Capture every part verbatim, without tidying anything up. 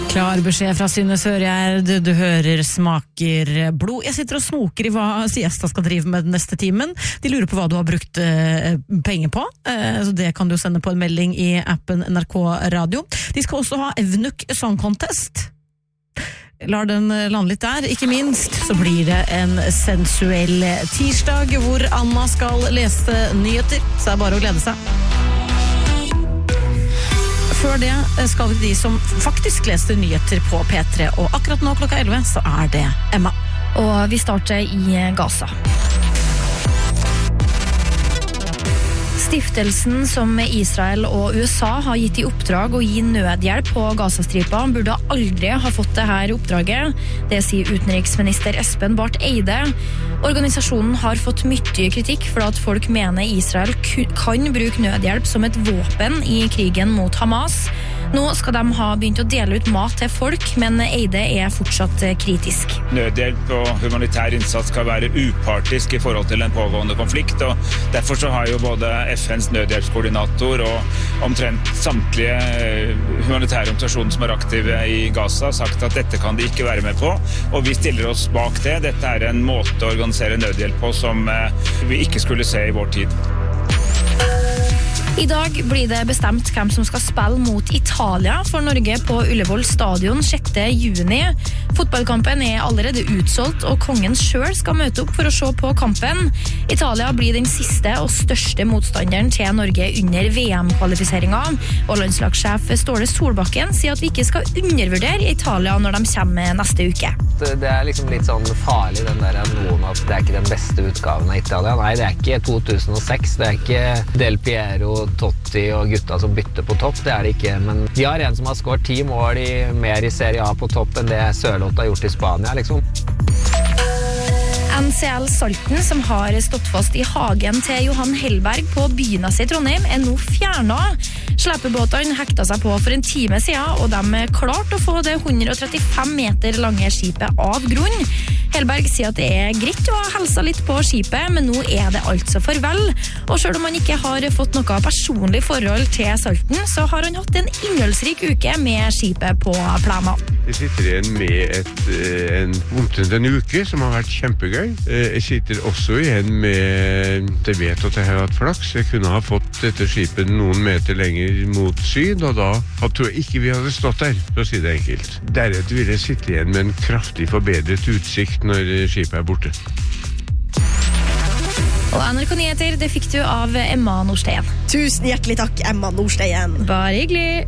Klar beskjed fra Synne Sørgjerd, du hører smaker blod. Jeg sitter og snoker i hva Siesta skal drive med den neste timen. De lurer på hva du har brukt eh, penger på, eh, så det kan du sende på en melding i appen N R K Radio. De skal også ha Evnuk Song Contest. Lar den lande litt der. Ikke minst så blir det en sensuell tirsdag hvor Anna skal lese nyheter, så er det bare å glede seg. Før det skal vi de som faktisk leste nyheter på P tre, og akkurat nå klokka elleve så er det Emma. Og vi starter i Gaza. Stiftelsen som Israel og U S A har gitt i oppdrag å gi nødhjelp på Gazastripa burde aldri ha fått det her oppdraget. Det sier utenriksminister Espen Barth Eide. Organisasjonen har fått mye kritikk for at folk mener Israel kan bruke nødhjelp som et våpen i krigen mot Hamas. Nå skal de ha begynt å dele ut mat til folk, men Eide er fortsatt kritisk. Nødhjelp og humanitær innsats skal være upartisk i forhold til en pågående konflikt, og derfor så har jo både F N's nødhjelpskoordinator og omtrent samtlige humanitære organisasjoner som er aktive i Gaza sagt at dette kan de ikke være med på, og vi stiller oss bak det. Dette er en måte å organisere nødhjelp på som vi ikke skulle se i vår tid. I dag blir det bestemt hvem som skal spille mot Italia for Norge på Ullevål stadion sjette juni. Fotballkampen er allerede utsolgt, og kongen selv skal møte opp for å se på kampen. Italia blir den siste og største motstanderen til Norge under V M-kvalifiseringen, og landslagssjef Ståle Solbakken sier at vi ikke skal undervurdere Italia når de kommer neste uke. Det er liksom litt sånn farlig den der noen at det er ikke den beste utgaven av Italia. Nei, det er ikke to tusen og seks, det er ikke Del Piero, Totti og gutta som bytter på topp, det er det ikke. Men de har en som har skåret ti mål i, mer i Serie A på topp enn det Sørloth har gjort i Spania, liksom. N C L Salten, som har stått fast i hagen til Johan Hellberg på Byneset i Trondheim, er nå fjernet. Slepebåtene hekta seg på for en time siden, og de klarte å få det hundre og trettifem meter lange skipet av grunn. Hellberg sier at det er greit å ha helsa litt på skipet, men nå er det altså farvel. Og selv om han ikke har fått noe personlig forhold til Salten, så har han hatt en innholdsrik uke med skipet på plena. Jeg sitter igjen med et, en, omtrent en uke som har vært kjempegøy. Jeg sitter også igjen med, jeg vet at jeg har hatt flaks. Jeg kunne ha fått dette skipet noen meter lenger mot syd, og da tror jeg ikke vi hadde stått der, for å si det enkelt. Deretter vil jeg sitte igjen med en kraftig forbedret utsikt når skipet er borte. Og N R K Nyheter, det fikk du av Emma Nordstein. Tusen hjertelig takk, Emma Nordstein. Bare hyggelig.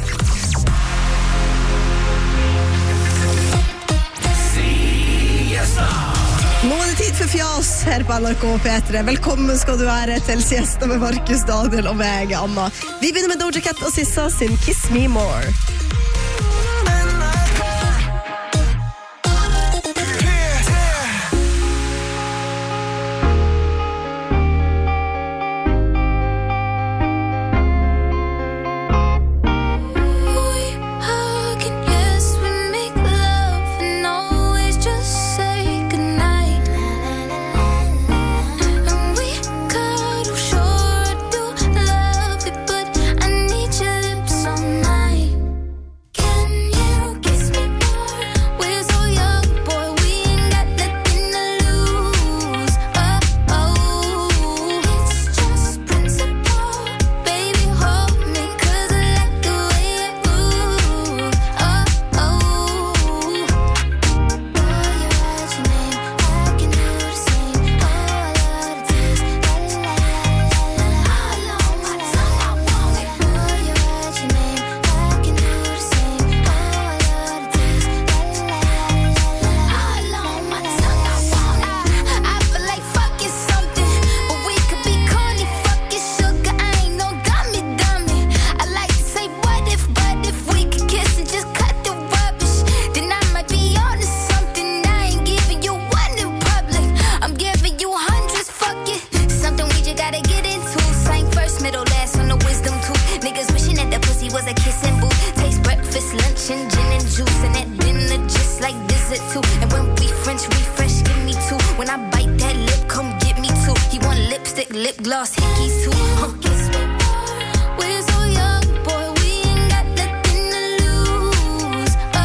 Nå er det tid for fjas her på N R K P tre. Velkommen skal du være til Siesta med Markus, Daniel og meg, Anna. Vi begynner med Doja Cat og Sissa sin Kiss Me More. Lip gloss, hickeys too. Huh, kiss me. We're so young, boy, we ain't got nothing to lose. Oh.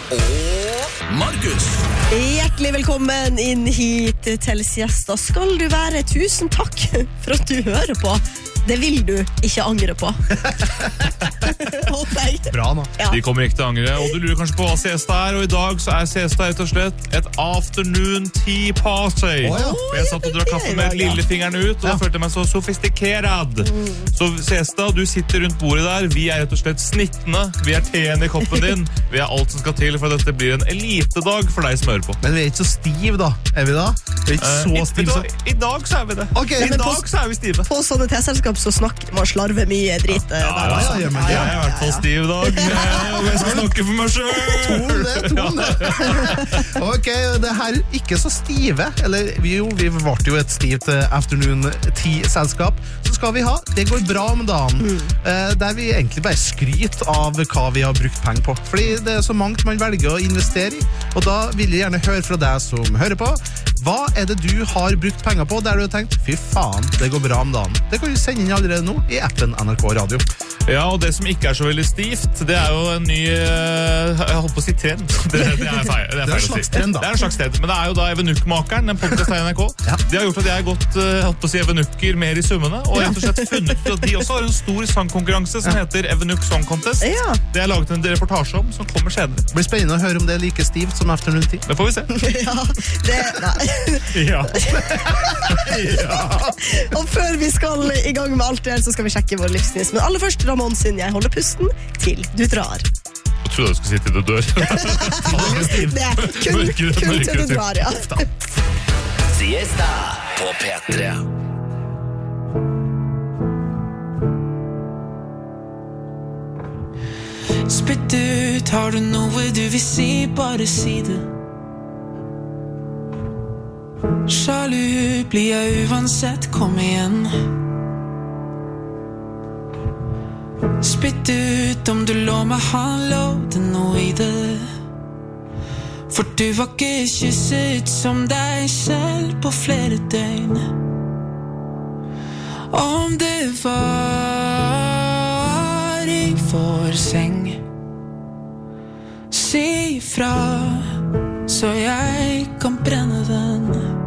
og Markus. Hjertelig velkommen inn hit til Siesta. Skal du være, tusen takk for at du hører på. Det vil du ikke angre på. Håper jeg. Bra nå. Ja. De kommer ikke til å angre, og du lurer kanskje på hva siesta er, og i dag så er siesta rett og slett et afternoon tea party. Oh, ja. Og jeg satt og drakk kaffe med lillefingeren ut, og da følte jeg meg så sofistikerad. Mm. Så siesta, du sitter rundt bordet der, vi er rett og slett snittende, vi er teen i koppen din, vi er alt som skal til for at dette blir en elitedag for deg som hører på. Men vi er ikke så stiv da, er vi da? Vi er ikke så uh, stiv så... I dag så er vi det. Okay, I dag på, så er vi stive. På sånne teselskap så snakker man slarver mye drit. Ja, ja, ja, ja, ja, men jeg er i hvert fall stiv i dag, og jeg skal snakke for meg selv. Ton det, ton det. Ok, det her ikke så stive, eller jo, vi ble jo et stivt afternoon tea-selskap, så skal vi ha, det går bra om dagen, mm. der vi egentlig bare skryter av hva vi har brukt penger på, fordi det er så mangt man velger å investere i, og da vil jeg gjerne høre fra deg som hører på. Hva er det du har brukt penger på der du har tenkt, fy faen, det går bra om dagen? Det kan du sende inn allerede nå i appen N R K Radio. Ja, og det som ikke er så veldig stivt, det er jo en ny, jeg holdt på å si trend. Det, det er feil, det er feil det er en slags trend da. Det er en slags trend, men det er jo da Evenuk-makeren, en podcast her i N R K. Ja. De har gjort at jeg har gått, jeg holdt på å si Evenukker mer i summene, og rett og slett funnet ut at de også har en stor sangkonkurranse som heter Evenuk Song Contest. Ja. Det er laget en reportasje om, som kommer senere. Det blir spennende å høre om det er like stivt som Afternoon Tea. Det får vi se. Ja, det... Nei. Ja. Ja. Og før vi skal i gang med alt det her, så skal vi sjekke vår livsnys. Men aller først, Ramon sin Jeg holder pusten til du drar. Jeg trodde jeg skulle si til du dør. Det er kun, mørkere, kun mørkere, til du drar, ja. Siesta på P tre. Spytt ut, har du noe du vil si, bare si det. Sjalu blir jeg uansett, kom igjen. Spytt ut om du lå meg, han lovde noe i det. For du var ikke kysset som deg selv på flere døgn. Om det var i vår seng, si ifra, så jeg kan brenne den.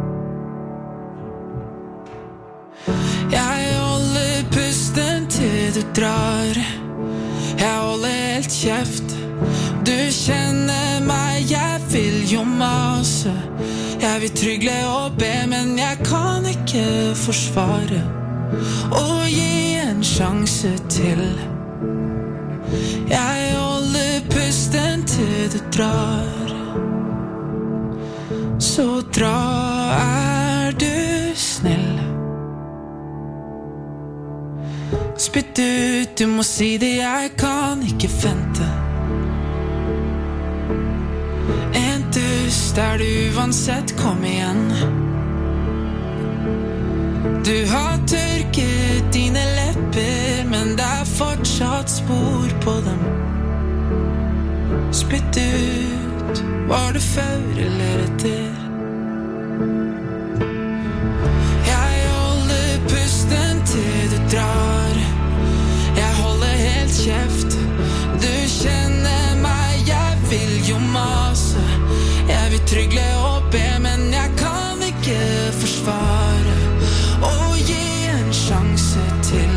Jeg holder pusten til du drar, jeg holder helt kjeft. Du kjenner meg, jeg vil jo mase, jeg vil trygle og be, men jeg kan ikke forsvare og gi en sjanse til. Jeg holder pusten til du drar, så dra, er du snill. Spytt ut, du må si det, jeg kan ikke vente. En dust er du uansett, kom igjen. Du har tørket dine lepper, men det er fortsatt spor på dem. Spytt ut, var det før eller etter? Jeg holder pusten til du drar, jeg holder helt kjeft. Du kjenner meg, jeg vil jo mase, jeg vil trygle og be, men jeg kan ikke forsvare og gi en sjanse til.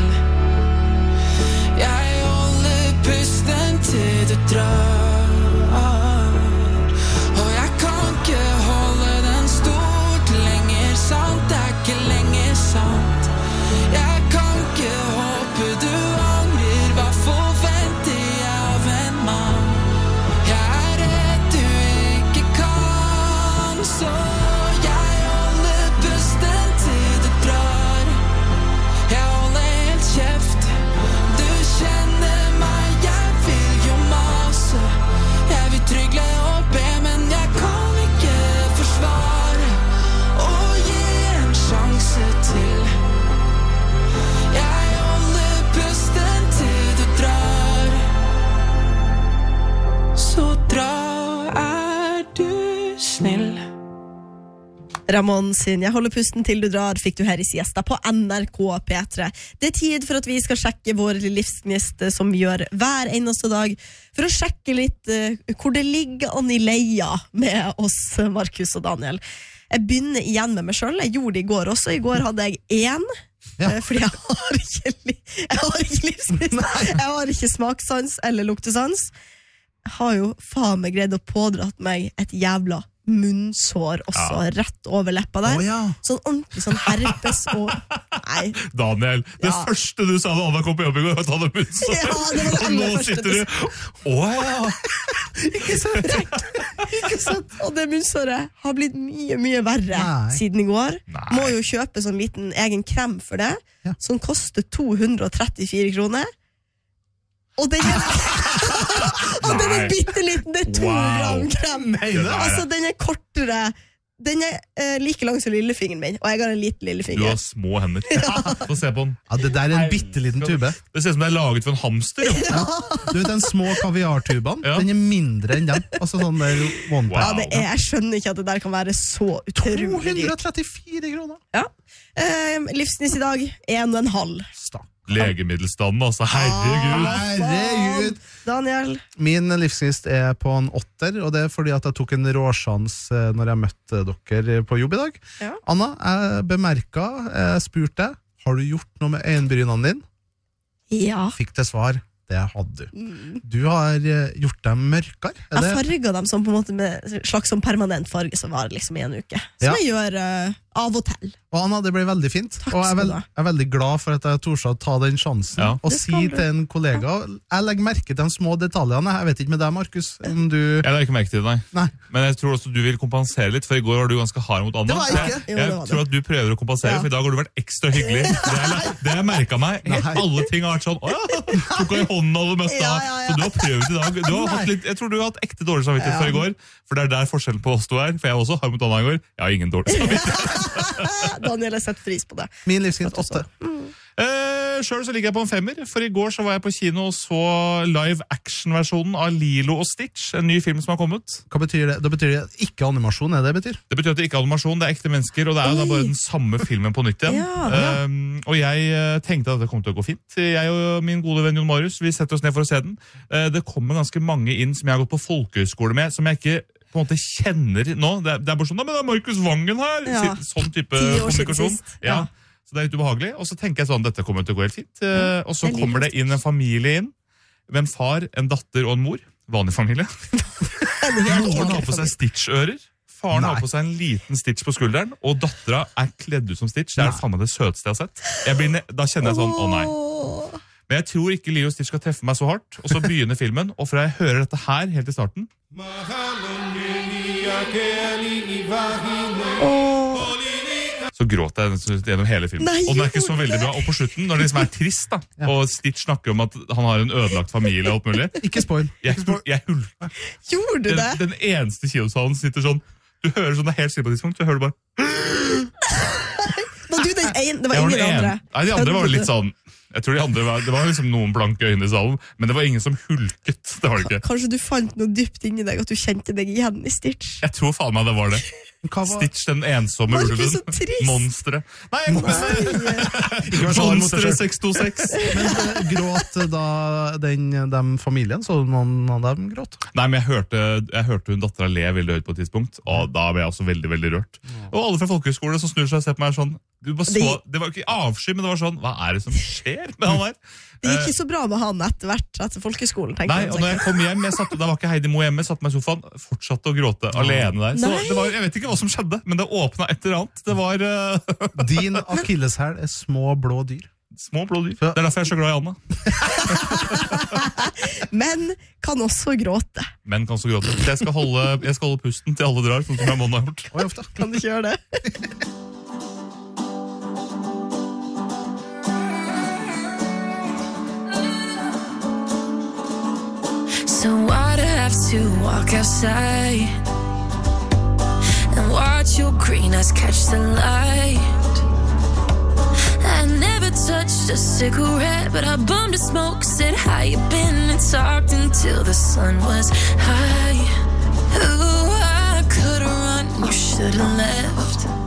Jeg holder pusten til du drar, og jeg kan ikke holde den stort lenger, sant, det er ikke lenger sant. Jeg kan ikke håpe du angrer, hva forventer jeg av en mann? Jeg er redd du ikke kan, så jeg holder pusten til du drar. Jeg holder helt kjeft, du kjenner meg, jeg vil jo mase, jeg vil trygle og be, men jeg kan ikke forsvare og gi en sjanse til. Jeg holder pusten til du drar, så dra, er du snill. Ramon sin Jeg holder pusten til du drar fikk du her i siesta på N R K P tre. Det er tid for at vi skal sjekke vår livsgnist som vi gjør hver eneste dag, for å sjekke litt uh, hvor det ligger an i leia med oss, Markus og Daniel. Jeg begynner igjen med meg selv. Jeg gjorde det i går også. I går hadde jeg én, ja. uh, fordi jeg har ikke, li- jeg har ikke livsgnist. Jeg har ikke smakssans eller luktesans. Jeg har jo faen meg greid å pådratt meg et jævla munnsår også, ja. Rett over leppa der. Oh, ja. Sånn ordentlig sånn herpes og... Nei. Daniel, det Ja. første du sa da Anna kom på jobb i går, var at han hadde munnsår. Ja, det var det Og aller nå første sitter du du... Åja! Ikke sant? Ikke sant? Og det munnsåret har blitt mye, mye verre Nei. siden i går. Nei. Må jo kjøpe sånn liten egen krem for det, Ja. som koster to hundre og trettifire kroner. Og den er, og den er Nei. bitteliten, det er to Wow. gram krem. Det der er- Altså, den er kortere. Den er eh, like lang som lillefingeren min, og jeg har en liten Du lillefinger. har små hender. Få se på den. Ja, det der er en bitteliten tube. Det ser ut som det er laget for en hamster. Jo. Ja. Du vet den små kaviartubene? Ja. Den er mindre enn dem. Altså sånn der one Ja, pack. det er, jeg skjønner ikke at det der kan være så utrolig dyrt. to hundre og trettifire kroner. Ja. Eh, livsgnist i dag, en og en halv. Stakk. Legemiddelstanden, altså. Herregud. Herregud. Daniel? Min livsgnist er på en åtter, og det er fordi at jeg tok en råsjans eh, når jeg møtte dere på jobb i dag. Ja. Anna, jeg bemerket, jeg spurte, har du gjort noe med øyenbrynene dine? Ja. Fikk til svar, det hadde du. Du har eh, gjort dem mørkere. Er Jeg det? farger dem som på en måte med slags som permanent farge som varer liksom i en uke. Som Ja. jeg gjør eh, av og til. Og Anna, det ble veldig fint. Takk Og jeg er, skal veld, du ha. jeg er veldig glad for at jeg torde å ta den sjansen Ja. og Det si skal du. til en kollega. Jeg legger merke til de små detaljene. Jeg vet ikke med deg, Markus, om du... Jeg la ikke merke til det, nei. Nei. Men jeg tror også du vil kompensere litt, for i går var du ganske hard mot Anna. Det var jeg Så ikke. Jeg, Jo, det jeg var det. tror at du prøver å kompensere, Ja. for i dag har du vært ekstra hyggelig. Det har jeg- det har jeg merket meg. Nei. Alle ting har vært sånn, åja, tok henne i hånden og det meste. Ja, ja, ja. Så du har prøvd i dag. Du har hatt litt, jeg tror du har hatt ekte dårlig samvittighet Ja. for i går, for det er der forskjellen på oss to er. For jeg også har mot Anna i går. Jeg har ingen dårlig samvittighet. Daniel har sett pris på det. Min livsgnist åtte. Eh, Selv så ligger jeg på en femmer, for i går så var jeg på kino og så live action-versjonen av Lilo og Stitch, en ny film som har kommet. Hva betyr det? Da betyr det ikke animasjon, er det det betyr? Det betyr at det ikke er animasjon, det er ekte mennesker, og det er jo da Oi. bare den samme filmen på nytt igjen. Ja. Um, og jeg eh, tenkte at det kom til å gå fint. Jeg og min gode venn Jon Marius, vi setter oss ned for å se den. Eh, det kommer ganske mange inn som jeg har gått på folkehøyskole med, som jeg ikke på en måte kjenner nå. Det er, det er bare sånn, «Nei, men det er Markus Vangen her!» Ja. Sånn type Ti år siden kommunikasjon. sist. Ja. Ja. Så det er litt ubehagelig. Og så tenker jeg sånn, dette kommer til å gå helt fint. Eh, og så jeg liker kommer det inn en familie inn, med en far, en datter og en mor. Vanlig familie. Moren har på seg Stitch-ører. Faren Nei. har på seg en liten Stitch på skulderen, og dattera er kledd ut som Stitch. Det er faen meg det søteste jeg har sett. Jeg blir ne da kjenner jeg sånn, å nei. Åh. Men jeg tror ikke Leo Stitch skal treffe meg så hardt. Og så begynner filmen, og fra jeg hører dette her helt i starten, så gråter jeg gjennom hele filmen. Nei, og den er ikke så gjorde veldig det? bra. Og på slutten, når det liksom er trist, da, og Stitch snakker om at han har en ødelagt familie og alt mulig, Ikke spoil. jeg, jeg hulker. Gjorde du Den, det? den eneste kinosalen sitter sånn, du hører sånn, det er helt stille på et tidspunkt, du hører bare, Var du den ene? Det var jeg var ingen den andre? ene. Nei, de andre var Hønte litt du? sånn, jeg tror de andre var, det var liksom noen blanke øyne i salen, men det var ingen som hulket, det var det ikke. Kanskje du fant noe dypt inni deg, at du kjente deg igjen i Stitch? Jeg tror faen meg det var det. Hva var... Stitch, den ensomme Markus, ulven. så trist. Monsteret. Nei, jeg Ikke vær så hard mot deg Monsteret selv. seks to seks. Men eh, gråt da den, dem familien, så noen av dem gråt? Nei, men jeg hørte, jeg hørte hun dattera le veldig høyt på et tidspunkt, og da ble jeg også veldig, veldig rørt. Og alle fra folkehøyskole som snur seg og ser på meg er sånn, du bare så, det var ikke avsky, men det var sånn, hva er det som skjer med han der? Det gikk ikke så bra med han etter hvert, etter folkeskolen, tenker Nei, jeg. og når jeg kom hjem, jeg satt, da var ikke Heidi Mo hjemme, satt meg i sofaen, fortsatte å gråte alene der. Så Nei. det var, jeg vet ikke hva som skjedde, men det åpnet et eller annet. Det var uh, Din akilleshæl er små blå dyr. små blå dyr. Det er derfor jeg er så glad i Anna. Men kan også gråte. Men kan så gråte. Så jeg skal holde, jeg skal holde pusten til alle drar, sånn som jeg må ha gjort. Oi, ofte. Kan du ikke gjøre det? So why'd I have to walk outside and watch your green eyes catch the light? I never touched a cigarette, but I bummed a smoke, said how you been, and talked until the sun was high. Ooh, I could've run, you should've left.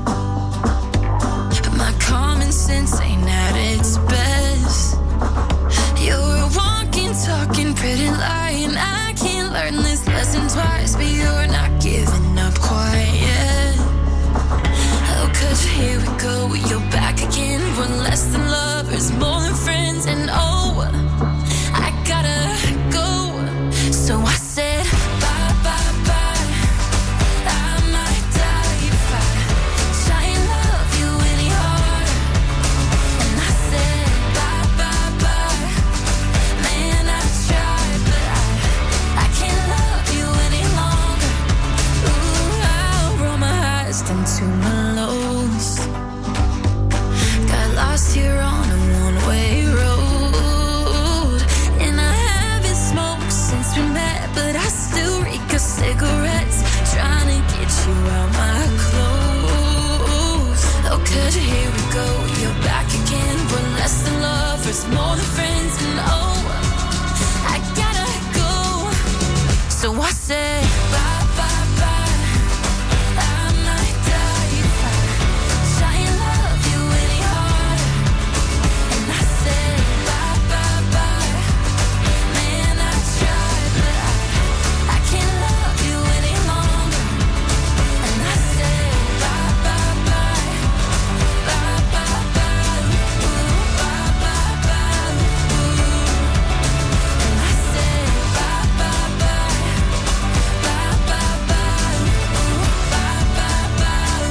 lost into my lows. Got lost here on a one-way road. And I haven't smoked since we met, but I still reek of cigarettes, trying to get you out my clothes. Oh, cause here we go, you're back again. We're less than lovers, more than friends. And oh, I gotta go. So I said bye, bye, bye. I might die if I try and love you any harder. And I said bye, bye, bye. Man, I tried, but I, I can't love you any longer. And I said bye, bye, bye. Bye, bye, bye. Ooh, bye, bye, bye. Ooh. And I said bye, bye, bye. Bye, bye, bye. Ooh, bye, bye, bye.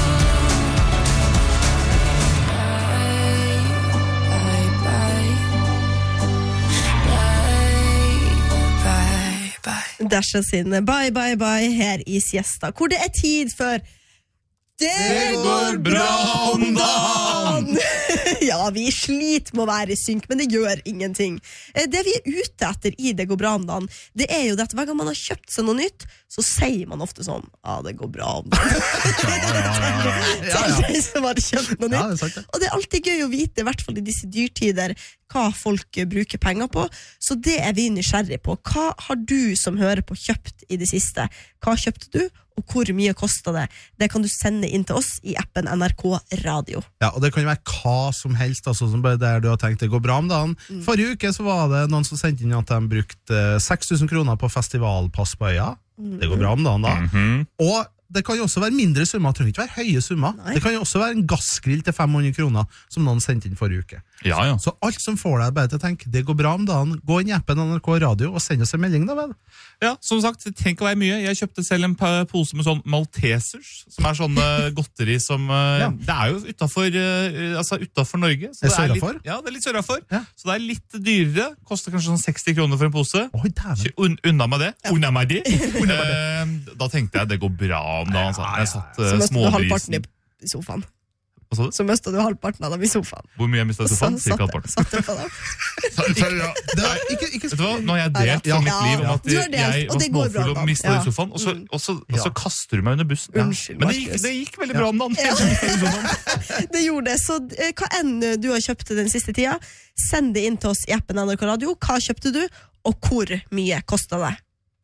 Bye, bye, bye. Dasha sin Bye Bye Bye her i Siesta, hvor det er tid for Det går bra om dagen! Ja, vi sliter med å være i synk, men det gjør ingenting. Eh, Det vi er ute etter i Det går bra om dagen, det er jo det at hver gang man har kjøpt seg noe nytt, så sier man ofte sånn, ja, det går bra om dagen. Til de som har kjøpt noe Ja, det er nytt. sant det. Og det er alltid gøy å vite, i hvert fall i disse dyrtider, hva folk bruker penger på. Så det er vi nysgjerrig på. Hva har du som hører på kjøpt i det siste? Hva kjøpte du, og hvor mye kostet det? Det kan du sende inn til oss i appen N R K Radio. Ja, og det kan jo være hva som helst, altså, som bare der du har tenkt det går bra om dagen. Forrige uke så var det noen som sendte inn at de brukte seks tusen kroner på festivalpass på øya. Det går bra om dagen da. Og det kan jo også være mindre summer, det trenger ikke være høye summer. Nei. Det kan jo også være en gassgrill til fem hundre kroner, som noen sendte inn forrige uke. Ja, ja. Så alt som får deg bare til å tenke, det går bra om dagen, gå inn i appen N R K Radio og send oss en melding da vel. Ja, som sagt, det trenger ikke å være mye. Jeg kjøpte selv en pa- pose med sånn Maltesers, som er sånne godteri som eh, Ja. Det er jo utenfor, eh, altså utenfor Norge. Så Det er litt, sørafor? ja, det er litt sørafor. Ja. Så det er litt dyrere. Koster kanskje sånn seksti kroner for en pose. Oi, dæven. Kjø- Un, unna med det. Unna med det. Eh, da tenkte jeg det går bra om dagen. Altså. Jeg satt Så uh, møtte du halvparten småbrisen. i i sofaen. Hva sa du? Så møtte du halvparten av dem i sofaen. Hvor mye jeg mistet Og sofaen? så Cirka satt, halvparten. satt du på dem. Det er ikke, ikke Vet du hva? Nå har jeg delt Ja, fra mitt ja. liv om at Du har delt, jeg og var det går bra, småfull og Dan. mistet Ja. i sofaen, og så, og, så, og så kaster du meg under bussen. Unnskyld, Men det gikk, Markus. det gikk veldig bra om dagen. Ja. Det gjorde det, så eh, hva enn du har kjøpt den siste tida, send det inn til oss i appen N R K Radio. Hva kjøpte du, og hvor mye kostet det?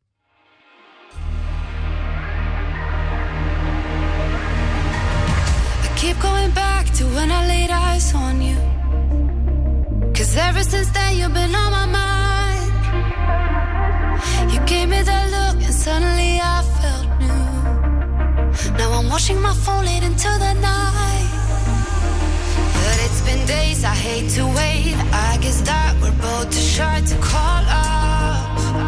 Keep going back to when I laid eyes on you. Cause ever since then you've been on my mind. You gave me that look and suddenly I felt new. Now I'm watching my phone late into the night. But it's been days, I hate to wait. I guess that we're both too shy to call up.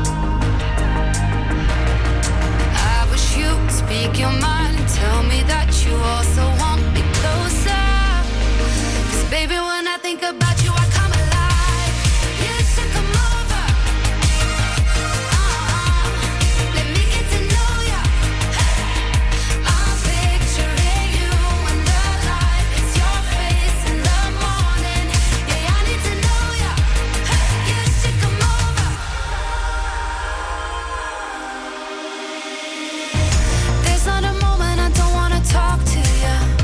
I wish you'd speak your mind and tell me that you also want me closer. Cause baby, when I think about you, I come alive. You should come over. Uh-uh. Let me get to know ya. I'm picturing you in the light. It's your face in the morning. Yeah, I need to know ya. You should come over. There's not a moment I don't wanna talk to you.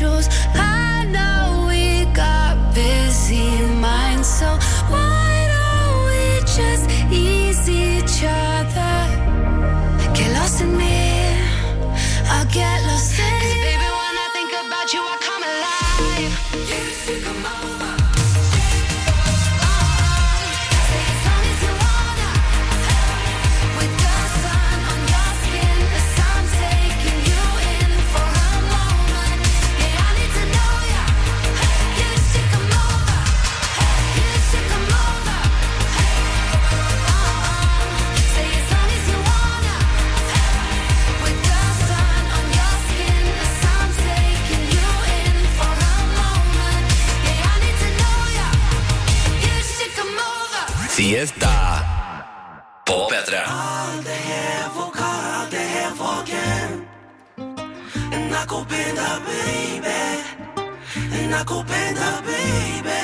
schedules. I know we got busy minds, so why don't we just ease each other? Get lost in me, I'll get lost in you. 'Cause baby, when I think about you, I come alive. You should come over. Say as long as you wanna. With the sun on your skin, as I'm taking you in for a moment. Yeah, I need to know ya. You should come over. You should come over. Say as long as you wanna. With the sun on your skin, as I'm taking you in for a moment. Yeah, I need to know ya. You should come over. Siesta på P tre. Nakupenda baby, nakupenda baby.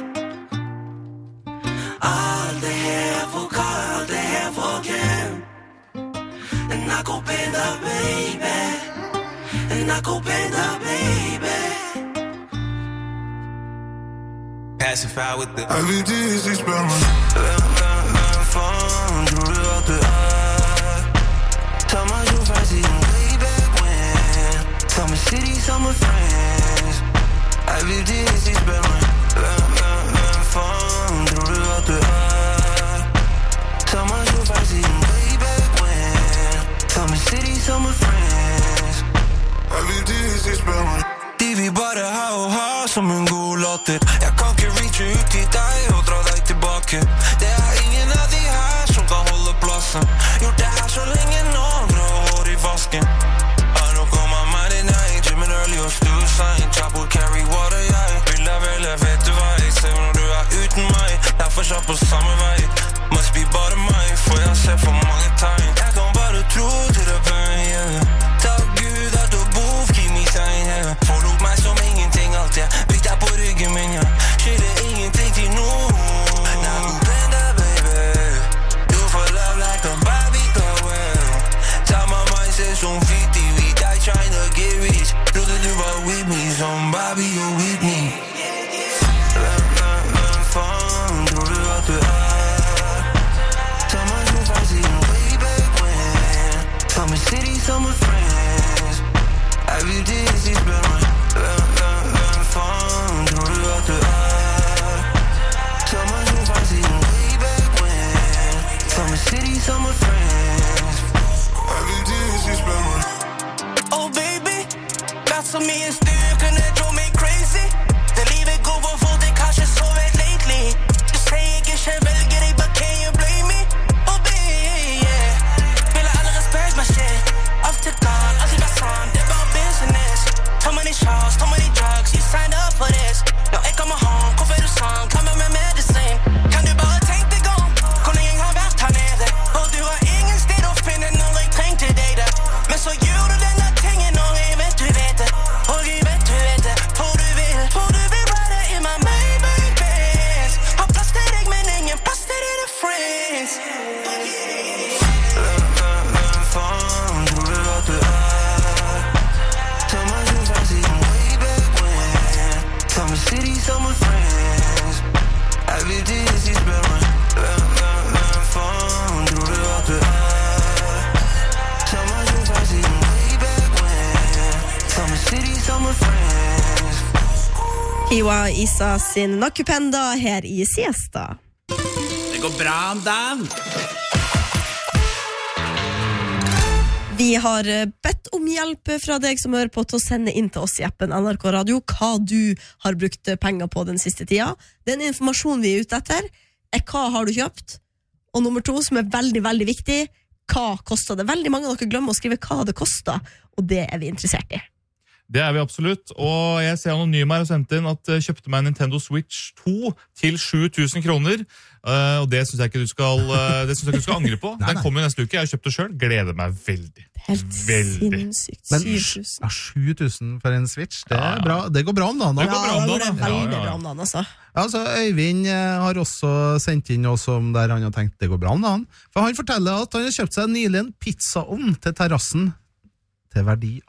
All the hair for car, all the hair for Ken. Nakupenda baby, nakupenda baby. Pacify with the I be dizzy, spell my phone, drew it out the eye. Tell my you fancy way back when. Tell me city, summer friends. I be dizzy, spell my phone, drew it out the eye. Tell my you fancy way back when. Tell me city, summer friends. I be dizzy, spell my De vil bare ha og ha som en god latter. Jeg kan ikke reache ut til deg og dra deg tilbake. Det er ingen av de her som kan holde plassen. Gjort det her så lenge nå, grå hår i vasken. I don't call my mind at night, gymmen early og stu sign. Chop will carry water, jeg vil deg vel, jeg vet du vei. Se når du er uten meg, derfor kjapp på samme vei. Must be bare meg, for jeg ser for mange tegn. Jeg kan bare tro til det bønn, yeah. Takk Gud at du bor, keep me sign, yeah. Forlot meg som ingenting, alt jeg bygd deg på ryggen min, ja. Skylder ingenting til noen. Nakupenda, baby. Du får love like a Barbie girl. Ta my mind, ser som fifty, we die trying to get rich. Trodde du var with me, som Barbie, you with me. Hvem faen tror du at du er? Ta my you fancy way back when. Tell me city, summer friends. I be dizzy, spell my Hvem faen tror du at du er? Tell my you fancy way back when. Tell me city, summer friends. I be dizzy, spell my Oh baby, got så mye styrkende drog meg crazy. Det livet går for fort, jeg har ikke sovet lately. Du sier jeg ikke velger deg, but can you blame me? Oh baby, yeah. Vil ha alle respekt, my shit. Off to God, alltid vært sånn, det er bare business. So many shows, so many drugs, you signed up for this. Nå jeg kommer home, hvorfor er du sånn? Kommer med medisin. Kan du bare tenke deg om, hvordan jeg har vært her nede? Og du har ingen sted å finne når jeg trengte deg der. Men så gjør du denne tingen når jeg vet du vet det. Og jeg vet du vet det, for du vil, for du vil ride in my Maybach Benz. Har plass til deg, men ingen plass til dine friends. Hvem faen tror du at du er? Tell my you fancy way back when. Tell me city, summer friends. I be dizzy, spell my Hvem faen tror du at du er? Tell my you fancy way back when. Tell me city, summer friends. Hiwa Isa sin Nakupenda her i Siesta. Det går bra om dagen. Vi har bedt om hjelp fra deg som hører på til å sende inn til oss i appen N R K Radio hva du har brukt penger på den siste tida. Den informasjonen vi er ute etter er hva har du kjøpt, og nummer to som er veldig, veldig viktig, hva kostet det? Veldig mange av dere glemmer å skrive hva det kostet, og det er vi interessert i. Det er vi absolutt, og jeg ser anonym her og sendte inn at jeg kjøpte meg en Nintendo Switch to til sju tusen kroner, uh, og det synes jeg ikke du skal, uh, det synes jeg ikke du skal angre på. Den kommer jo neste uke, jeg har kjøpt det selv, gleder meg veldig. Helt veldig. sinnssykt, Men syv tusen. ja, sju tusen for en Switch, det, er bra. Det går bra om dagen. Da. Det går bra om Ja, dagen, det er da. veldig Ja, ja, ja. bra om dagen, altså. Ja, altså, Øyvind eh, har også sendt inn noe som der han har tenkt det går bra om dagen. For han forteller at han har kjøpt seg nylig en pizzaovn til terrassen til verdi av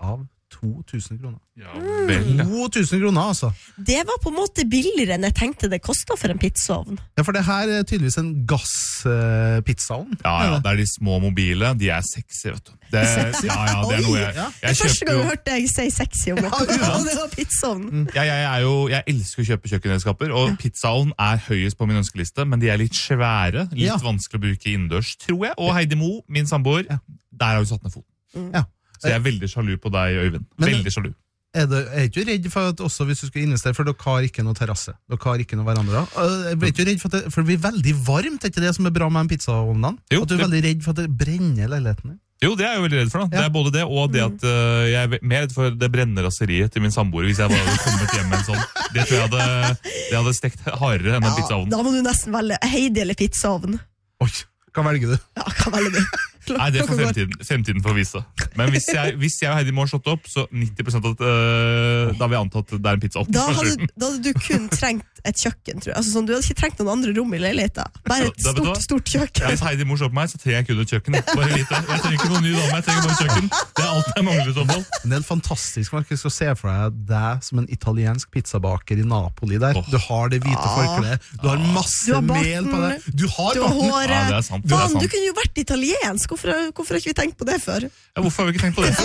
to tusen kroner. Ja, vel, ja. to tusen kroner, altså. Det var på en måte billigere enn jeg tenkte det kostet for en pizzaovn. Ja, for det her er tydeligvis en gasspizzaovn. Ja, ja, det er de små mobile, de er sexy, vet du. Det, ja, ja, det er noe jeg, Det jeg er første gang jo, jeg hørte deg si sexy om noe, og det var pizzaovn. jeg, jeg, er jo, jeg elsker å kjøpe kjøkkenredskaper, og pizzaovn er høyest på min ønskeliste, men de er litt svære, litt Ja. vanskelig å bruke innendørs, tror jeg. Og Heidi Mo, min samboer, der har vi satt ned foten. Ja. Så jeg er veldig sjalu på deg, Øyvind. Men- Veldig sjalu. Er du er ikke redd for at også hvis du skal investere, for dere har ikke noe terrasse, dere har ikke noe hverandre, er du ikke redd for at det, for det blir veldig varmt, er ikke det som er bra med en pizzaovnen? Jo, At du er det- veldig redd for at det brenner leiligheten? Jo, det er jeg jo veldig redd for. Da. Det er både det og det at uh, jeg er mer redd for det brennende raseriet til min samboer hvis jeg bare hadde kommet hjem med en sånn. Det tror jeg hadde, det hadde stekt hardere enn en pizzaovn. Da må du nesten velge Heidi eller pizzaovn. Oi, hva velger du? Ja, hva velger du? Nei, det får fremtiden, fremtiden får vise. Men hvis jeg, hvis jeg og Heidi må ha slått opp, så nitti prosent at uh, da har vi antatt at det er en pizzaovn. Da hadde, da hadde du kun trengt et kjøkken, tror jeg. Altså, sånn, du hadde ikke trengt noen andre rom i leiligheten. Bare et Da- da vet du hva? stort, stort kjøkken. Ja, hvis Heidi mor slår på meg, så trenger jeg kun et kjøkken. Bare vite. Jeg trenger ikke noen ny dame, jeg trenger bare et kjøkken. Det er alt jeg mangler i så fall. Men det er fantastisk, Markus, å se for deg deg som en italiensk pizzabaker i Napoli der. Du har det hvite Ah. forkleet, du har masse Du har barten, mel på deg. Du har Du har barten. håret. Ja, det er sant, det er Faen, sant. du kunne jo vært italiensk. Hvorfor, hvorfor har ikke vi tenkt på det før? Ja, hvorfor har vi ikke tenkt på det?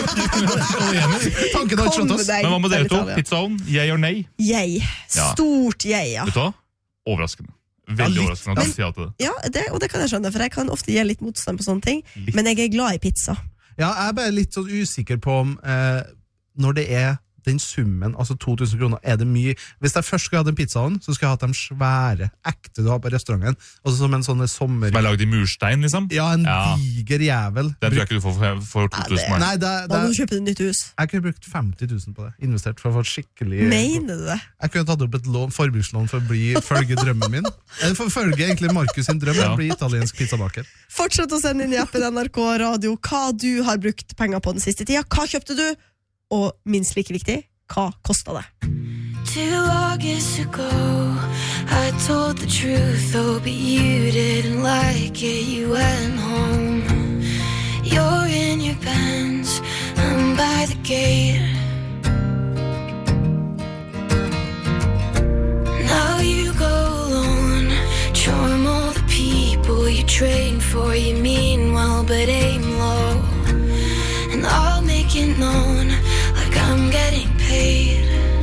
Tanken har ikke slått oss. Kom deg Men hva med dere til to? Italia. Pizzaovn? Jeg og nei? Jeg. Ja. Stort jeg, ja. Vet du hva? Overraskende. Ja, Veldig litt. overraskende at du sier ja til det. Ja, det, og det kan jeg skjønne, for jeg kan ofte gi litt motstand på sånne ting. Litt. Men jeg er glad i pizza. Ja, jeg er bare litt sånn usikker på om eh, når det er den summen, altså to tusen kroner, er det mye. Hvis jeg først skulle hatt en pizzaovn, så skulle jeg hatt de svære, ekte du har på restauranten. Altså som en sånn sommer... Som er laget i murstein, liksom? Ja, en Ja. diger jævel. Den tror jeg ikke du får for, for to tusen. Mark. Nei, det, Da må det, du kjøpe et nytt hus. jeg kunne brukt femti tusen på det. Investert for å få skikkelig... Mener du det? Jeg kunne tatt opp et lån, forbrukslån for å bli, følge drømmen min. Eller for å følge egentlig Markus sin drøm, Ja. å bli italiensk pizzabaker. Fortsett å sende inn i appen N R K Radio hva du har brukt penger på den siste tida. Hva kjøpte du? Og minst like viktig, hva kostet det? Two August ago, I told the truth, oh, but you didn't like it. You went home. You're in your Benz, I'm by the gate. Now you go alone, charm all the people you train for. You mean well, but aim low. And I'll make it known like I'm getting paid.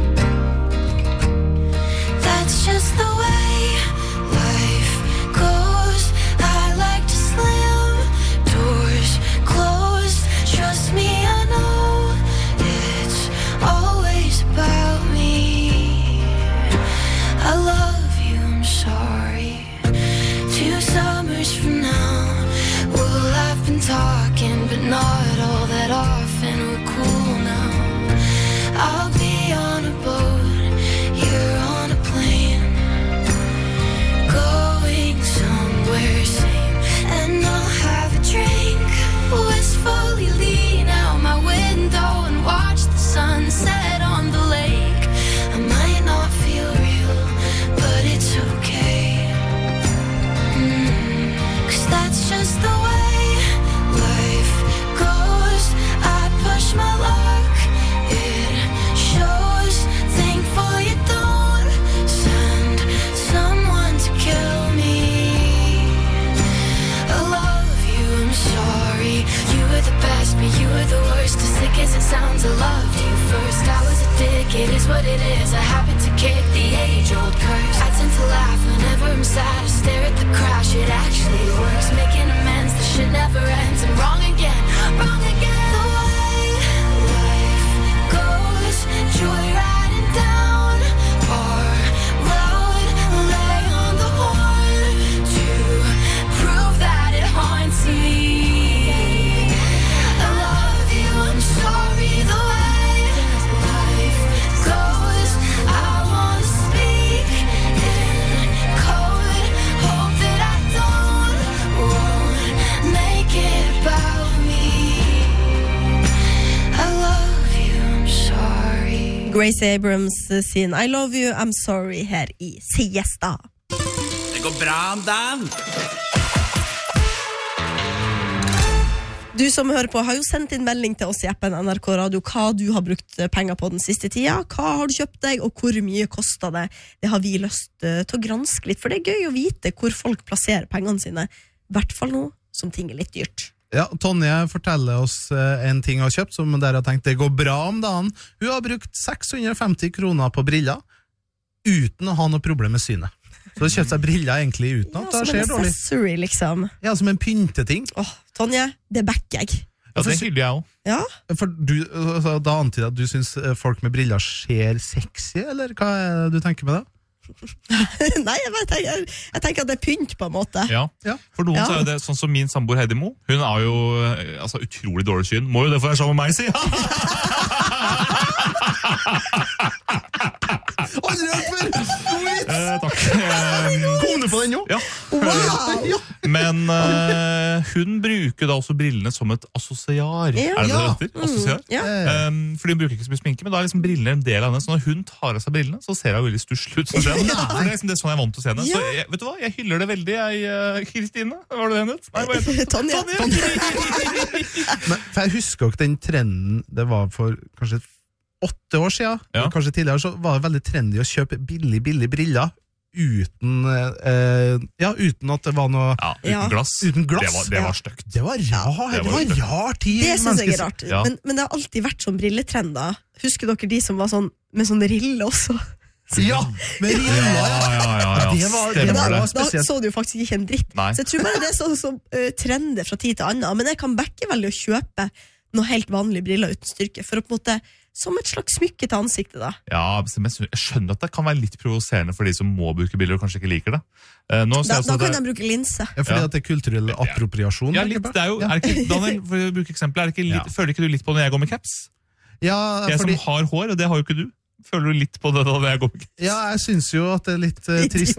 That's just the way life goes. I like to slam doors closed. Trust me, I know it's always about me. I love you, I'm sorry. Two summers from now, we'll have been talking, but not all that often. We're cool now. I'll be on a boat, you're on a plane, going somewhere same, and I'll have a drink, wistfully lean out my window and watch the sunset on the lake. I might not feel real, but it's okay. Mm, 'cause that's just the way life goes. I push my luck, it shows. Thankful you don't send someone to kill me. I love you, I'm sorry. You were the best, but you were the worst. As sick as it sounds, I loved you first. I was a dick, it is what it is. I happen to kick the age-old curse. I tend to laugh whenever I'm sad. I stare at the crash, it actually works. Making amends, the shit never ends. I'm wrong again, wrong again. The way life goes, joyriding down our road. Lay on the horn to prove that it haunts me. I love you, I'm sorry. The way life goes, I wanna speak in code. Hope that I don't won't make it about me. I love you, I'm sorry. Grace Abrams sin I Love You, I'm Sorry her i Siesta. Det går bra om dagen. Du Du som hører på har jo sendt inn melding til oss i appen N R K Radio hva du har brukt penger på den siste tida. Hva har du kjøpt deg, og hvor mye kostet det? Det har vi lyst til å granske litt, for det er gøy å vite hvor folk plasserer pengene sine. I hvert fall nå som ting er litt dyrt. Ja, Tonje forteller oss eh, en ting hun har kjøpt, som dere har tenkt det går bra om dagen. Hun har brukt seks hundre og femti kroner på briller, uten å ha noe problem med synet. Så hun kjøpt seg briller egentlig uten at ja, det skjer dårlig. Accessory, liksom. Ja, som en pynteting. Åh, Tonje, det backer jeg. Ja, det hyller jeg også. Ja? For du, altså, da antyder jeg at du synes folk med briller ser sexy, eller hva er det du tenker med det? Nei, jeg, vet, jeg, jeg tenker at det er pynt på en måte. Ja, ja. For noen ja. så er det sånn som min samboer Heidi Mo. Hun har jo altså, utrolig dårlig syn. Må jo det få være sammen med meg, si! Aldri hørt før! God vits! Eh, takk. Kom du på den jo? Ja. Wow! Ja. Men uh, hun bruker da også brillene som et assosiar. Ja. Er det det Ja. det heter? Assosiar? Ja. Um, fordi hun bruker ikke så mye sminke, men da er liksom brillene en del av henne. Så når hun tar av seg brillene, så ser hun veldig stusslig ut. Så det, er, det er liksom det er sånn jeg er vant til å se henne. Så jeg, vet du hva, jeg hyller det veldig, jeg, uh, Kristine. Hva var det henne? Nei, hva heter det? Tonje. Men, for jeg husker jo ikke den trenden det var for kanskje åtte år siden, Ja. kanskje tidligere, så var det veldig trendy å kjøpe billig, billig briller uten, eh, ja, uten at det var noe Ja, uten Ja. glass. Uten glass. Det var, det Ja. var stygt. Det var rar, det det var var stygt. rar tid. Det synes jeg menneskes- er rart. Ja. Men, men det har alltid vært sånn brilletrender. Husker dere de som var sånn med sånn rille også? Ja, med riller, Ja, ja. ja, ja, ja. Det var- det Stemmer var- det. Da spesielt. så du jo faktisk ikke en dritt. Nei. Så jeg tror bare det er sånn som uh, trender fra tid til annen. Men jeg kan backe veldig å kjøpe noe helt vanlige briller uten styrke, for å på en måte, som et slags smykke til ansiktet da. Ja, men jeg skjønner at det kan være litt provoserende for de som må bruke briller og kanskje ikke liker det. Eh, Nå ser Da, jeg også da at kan det- jeg bruke linse. Ja, fordi Ja. at det er kulturell appropriasjon. Ja, tenker litt, jeg på. det er jo, Ja. er det ikke, Daniel, for å bruke eksempel, er det ikke litt, Ja. føler ikke du litt på når jeg går med caps? Ja, Jeg fordi, som har hår, og det har jo ikke du. Føler du litt på det da når jeg går med caps? ja, jeg synes jo at det er litt eh, trist.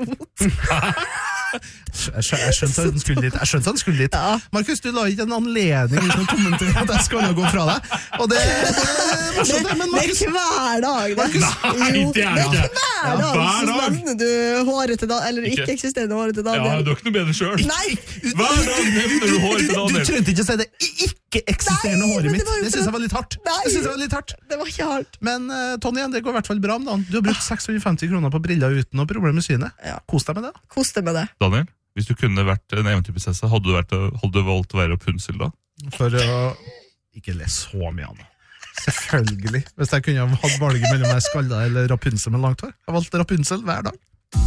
Jeg skjø- jeg skjønte at den skulle dit. Jeg skjønte at den skulle dit. Ja. Markus, du la ikke en anledning til å kommentere at jeg skal gå fra deg. Og det, det, det skjønte jeg, men Det Markus, er hver dag, det. Nei, Jo, det er det ikke. hver dag Hver så dag. nevner du håret til Daniel, eller Ikke. ikke-eksisterende håret til Ja, Daniel. du er ikke noe bedre sjøl. Nei! Hver dag nevner du hår til du, du Daniel. trengte ikke å si det ikke-eksisterende Nei, håret men mitt. det var jo Det for synes å- jeg var litt hardt. Nei. Det synes jeg var litt hardt. Det var ikke hardt. Men uh, Tonje, det går i hvert fall bra om dagen. Du har brukt seks hundre og femti kroner på briller uten noe problem med synet. Ja. Kos deg med det. Kos deg med det. Daniel, hvis du kunne vært en eventyrprinsesse, hadde du, vært, hadde du valgt å være Rapunzel da? For å ikke le så mye av det. Selvfølgelig. Hvis jeg kunne ha hatt valget mellom meg skalla eller Rapunzel med langt hår. Jeg valgte Rapunzel hver dag.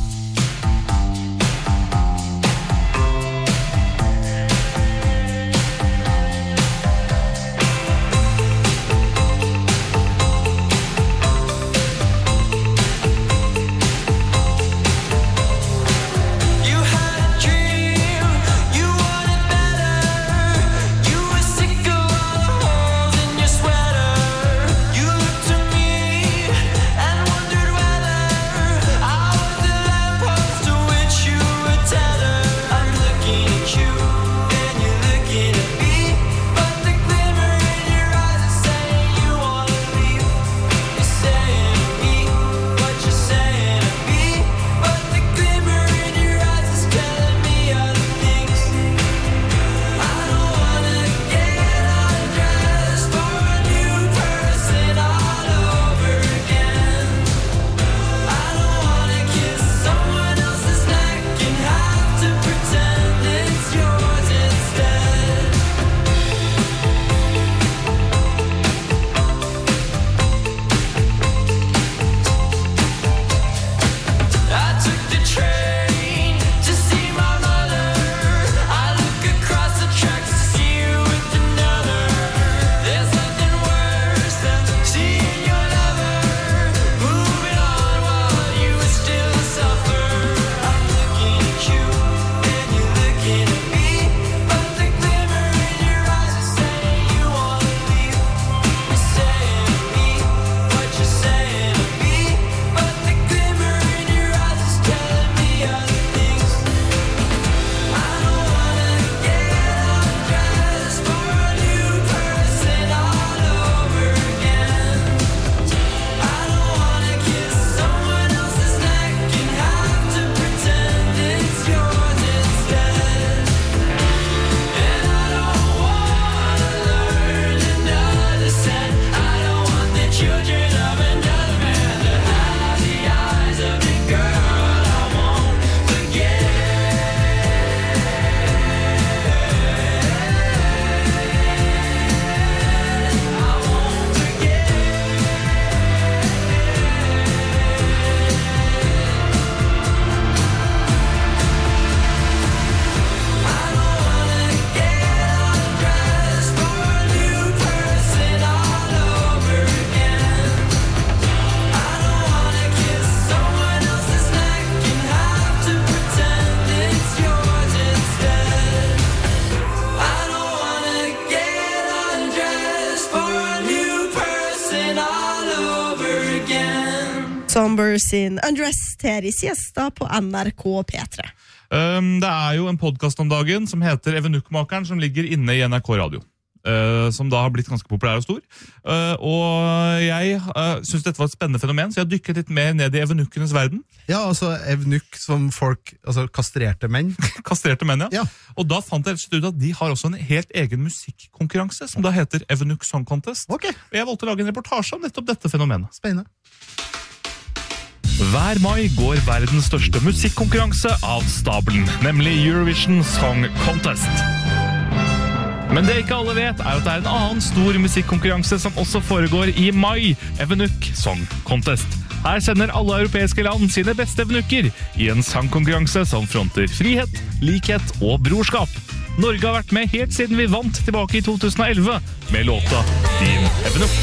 You had a dream, you wanted better. You were sick of all the holes in your sweater. You looked to me and wondered whether I was Somber sin Undressed her I Siesta på N R K P tre. Um, det er jo en podcast om dagen som heter Evenukkmakeren, som ligger inne I N R K Radio. Uh, som da har blitt ganske populær og stor. Uh, og jeg uh, synes dette var et spennende fenomen, så jeg dykket litt mer ned I evenukkenes verden. Ja, altså evenukk som folk, altså kastrerte menn. Kastrerte menn, ja. Ja. Og da fant jeg ut at de har også en helt egen musikkonkurranse, som da heter Evenukk Song Contest. Ok. Og jeg valgte å lage en reportasje om nettopp dette fenomenet. Spennende. Hver mai går verdens største musikkonkurranse av stabelen, nemlig Eurovision Song Contest. Men det ikke alle vet er at det er en annen stor musikkonkurranse som også foregår I mai, Evenukk Song Contest. Her sender alle europeiske land sine beste evenukker I en sangkonkurranse som fronter frihet, likhet og brorskap. Norge har vært med helt siden vi vant tilbake I to tusen og elleve med låta Din Evenukk.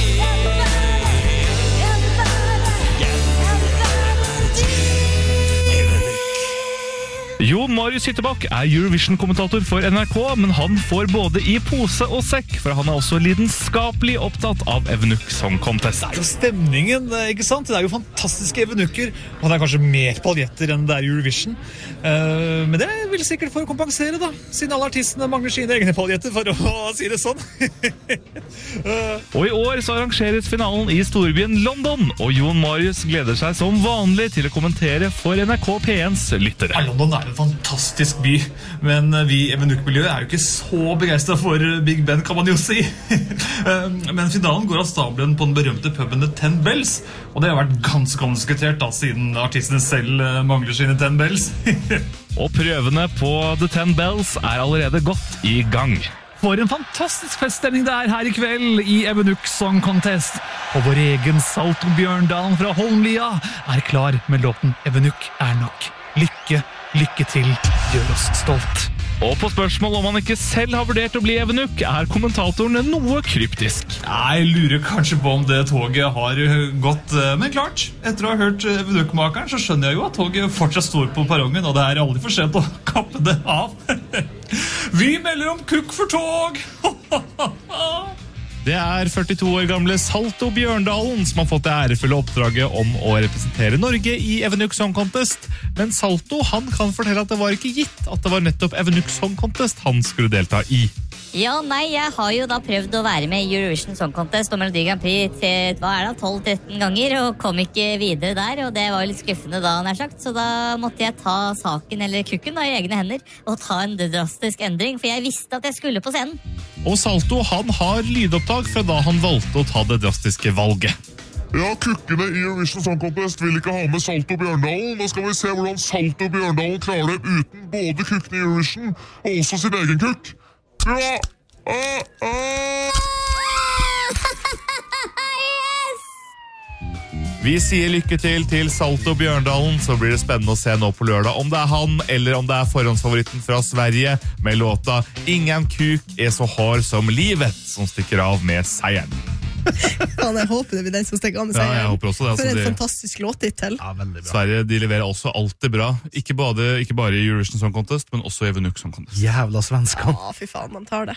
Jon Marius Hyttebakk er Eurovision-kommentator for N R K, men han får både I pose og sekk, for han er også lidenskapelig opptatt av Evenukk Song Contest. Det er jo stemningen, ikke sant? Det er jo fantastiske evenukker, og det er kanskje mer paljetter enn det er Eurovision. Uh, men det vil sikkert for å kompensere da, siden alle artistene mangler sine egne paljetter, for å si det sånn. uh. Og I år så arrangeres finalen I storbyen London, og Jon Marius gleder seg som vanlig til å kommentere for N R K P ens lyttere. Ja, London er en fantastisk by, men vi I evenukkmiljøet er jo ikke så begeistret for Big Ben, kan man jo si. Men finalen går av stabelen på den berømte puben The Ten Bells, og det har vært ganske omdiskutert da, siden artistene selv mangler sine Ten Bells. Og prøvene på The Ten Bells er allerede godt I gang. For en fantastisk feststemning det er her I kveld I Evenukk Song Contest. Og vår egen Salto Bjørndalen fra Holmlia er klar med låten Evenukk er nok. Lykke, lykke til, gjør oss stolt. Og på spørsmål om han ikke selv har vurdert å bli evenukk, er kommentatoren noe kryptisk. Jeg lurer kanskje på om det toget har gått, men klart, etter å ha hørt evenukkmakeren, så skjønner jeg jo at toget fortsatt står på perrongen, og det er aldri for sent å kappe det av. Vi melder om kukk for tog! Det er førtito år gamle Salto Bjørndalen som har fått det ærefulle oppdraget om å representere Norge I Evenukk Song Contest. Men Salto, han kan fortelle at det var ikke gitt at det var nettopp Evenukk Song Contest han skulle delta I. Ja, nei, jeg har jo da prøvd å være med I Eurovision Song Contest og Melodi Grand Prix til, hva er det, tolv tretten ganger, og kom ikke videre der, og det var jo litt skuffende da, nær sagt, så da måtte jeg ta saken eller kukken da, I egne hender, og ta en drastisk endring, for jeg visste at jeg skulle på scenen. Og Salto, han har lydopptak fra da han valgte å ta det drastiske valget. Ja, kukkene I Eurovision Song Contest vil ikke ha med Salto Bjørndalen. Nå skal vi se hvordan Salto Bjørndalen klarer det uten både kukkene I Eurovision og også sin egen kukk. Ja! Uh, uh. Yes! Vi sier lykke til til Salto Bjørndalen, så blir det spennende å se nå på lørdag om det er han, eller om det er forhåndsfavoritten fra Sverige med låta Ingen kuk er så hard som livet, som stikker av med seieren. Fan, jeg håper det blir den som stikker av med seieren. Ja, jeg håper også det. For altså, en de... fantastisk låttittel. Ja, veldig bra. Sverige, de leverer også alltid bra. Ikke bare, ikke bare I Eurovision Song Contest, men også I Evenukk Song Contest. Jævla svenskene. Ja, fy faen, man tar det.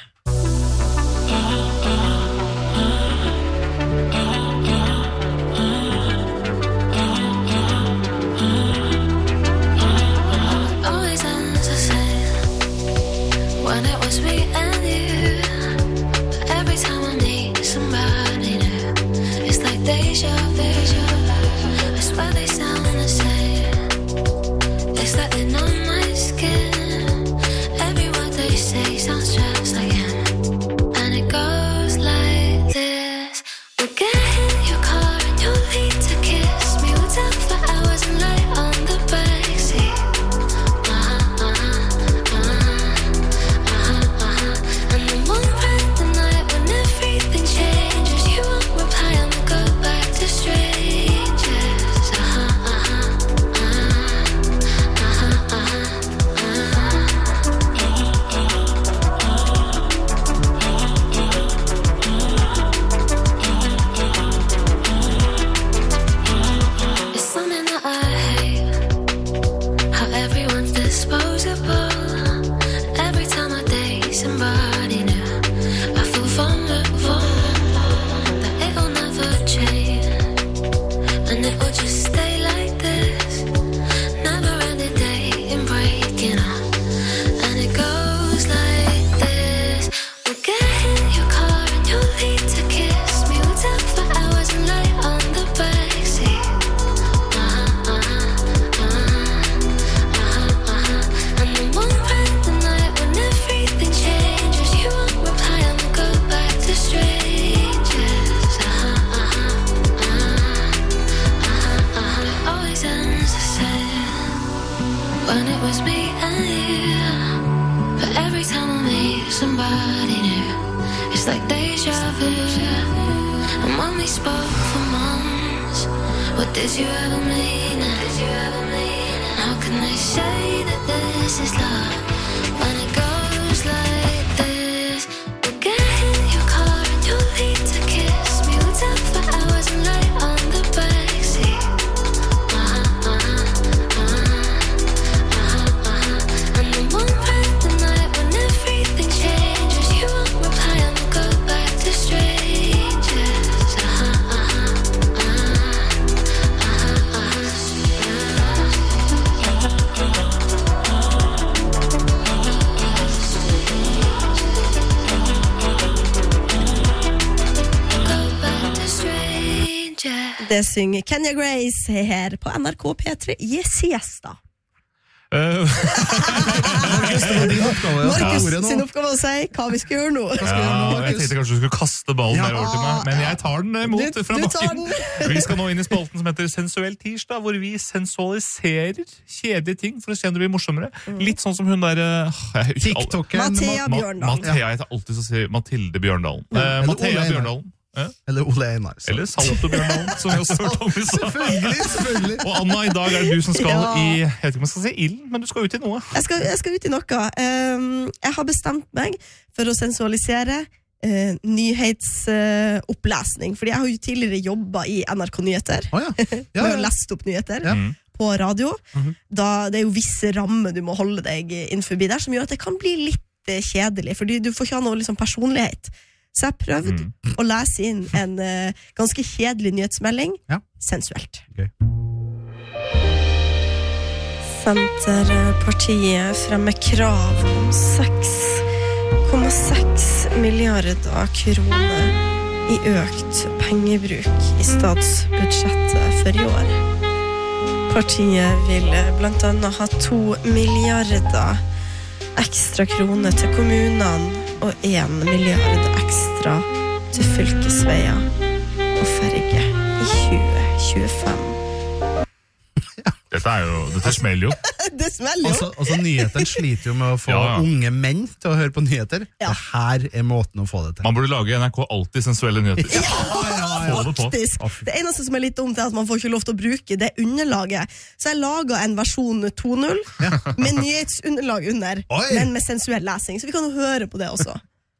Always ends the same when it was me and you. But every time I meet somebody new, it's like deja vu. I swear they sound the same. It's like they're on my skin. Every word they say sounds just like him, and it goes like savage. And when we spoke for months, what did you ever mean? Did you ever mean? How can they say that this is love when it goes like this? We'll get in your car and you'll leave to kiss me. We'll talk for hours and lay on the backseat. Uh-huh, uh-huh, uh-huh, uh-huh. And then one night, the night when everything changes, you won't reply and we'll go back to strangers. Uh-huh, uh-huh, uh-huh, Det synger Kenya Grace her på N R K P tre i Siesta. Markus, det var din oppgave. Markus sin oppgave å si hva vi skal gjøre nå. Ja, jeg tenkte kanskje du skulle kaste ballen Ja. mer over til meg, men jeg tar den imot Du- fra du tar bakken. den. Vi skal nå inn i spalten som heter Sensuell tirsdag, hvor vi sensualiserer kjedelige ting for å se om det blir morsommere. Litt sånn som hun der eh, jeg- TikTokeren. Mathea Ma- Bjørndalen. Mathea, jeg tar alltid så å si Mathilde Bjørndalen. Ja. Eh, Eller Mathea Ole Einar. Bjørndalen. Eh? Eller Ole Einar. så. Eller Salto Bjørndalen, som vi også hørte om i stad. Selvfølgelig, selvfølgelig. Og Anna, i dag er det du som skal Ja. i jeg vet ikke om jeg skal si ilden, men du skal ut i noe. Jeg skal, jeg skal ut i noe. Um, jeg har bestemt meg for å sensualisere uh, nyhetsopplesning. Fordi jeg har jo tidligere jobbet i N R K Nyheter. Oh, ja. Ja, Med ja. å lest opp nyheter Ja. på radio. Mhm. Da, det er jo visse rammer du må holde deg innenfor der, som gjør at det kan bli litt eh, kjedelig, fordi du får ikke ha noe liksom, personlighet. Så jeg har prøvd Mm. å lese inn en eh, ganske kjedelig nyhetsmelding, Ja. sensuelt. Gøy. Senterpartiet fremmer krav om seks komma seks milliarder kroner i økt pengebruk i statsbudsjettet for i år. Partiet vil blant annet ha to milliarder ekstra kroner til kommunene og en milliard ekstra til fylkesveier og ferge i tjue tjuefem. Dette er jo, dette smeller jo. Det smeller Altså, altså Nyhetene sliter jo med å få Ja, ja. unge menn til å høre på nyheter. Ja. Det her er måten å få det til. Man burde lage N R K alltid sensuelle nyheter. Ja, ja, ja. Få det på. Faktisk. Det eneste som er litt dumt, er at man får ikke lov til å bruke det underlaget. Så jeg laget en versjon to punkt null med nyhetsunderlag under, Oi. men med sensuell lesing. Så vi kan jo høre på det også.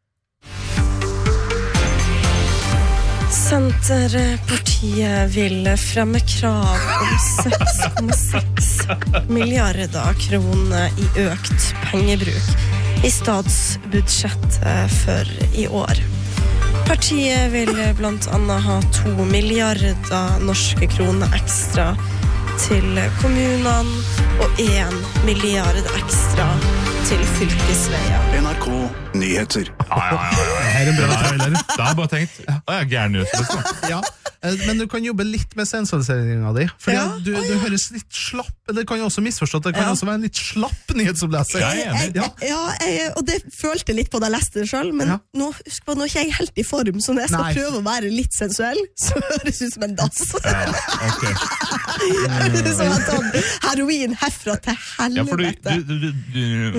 Senterpartiet vil fremme krav om seks komma seks milliarder kroner i økt pengebruk i statsbudsjettet for i år. Partiet vil blant annet ha to milliarder norske kroner ekstra til kommunene og en milliard ekstra til fylkesveier. N R K Nyheter. Ja, ja, ja, ja. Her er en bra trailer. Da har jeg bare tenkt, ja, jeg er gæren nyheter. Liksom. Ja, eh, men du kan jobbe litt med sensualiseringen di. Fordi Ja. at du, du høres litt slapp. Eller det kan jo også misforstått. Det kan Ja. også være en litt slapp nyhetsoppleser. Jeg er enig. Ja. Ja, jeg, og det følte jeg litt på da jeg leste det selv, men Ja. nå, husk på, nå er ikke jeg helt i form, så når jeg skal Nei. prøve å være litt sensuell, så høres det ut som en dass. Ja, ok. Det er som at han heroin herfra til Ja, for du, helvete. du, du, du, du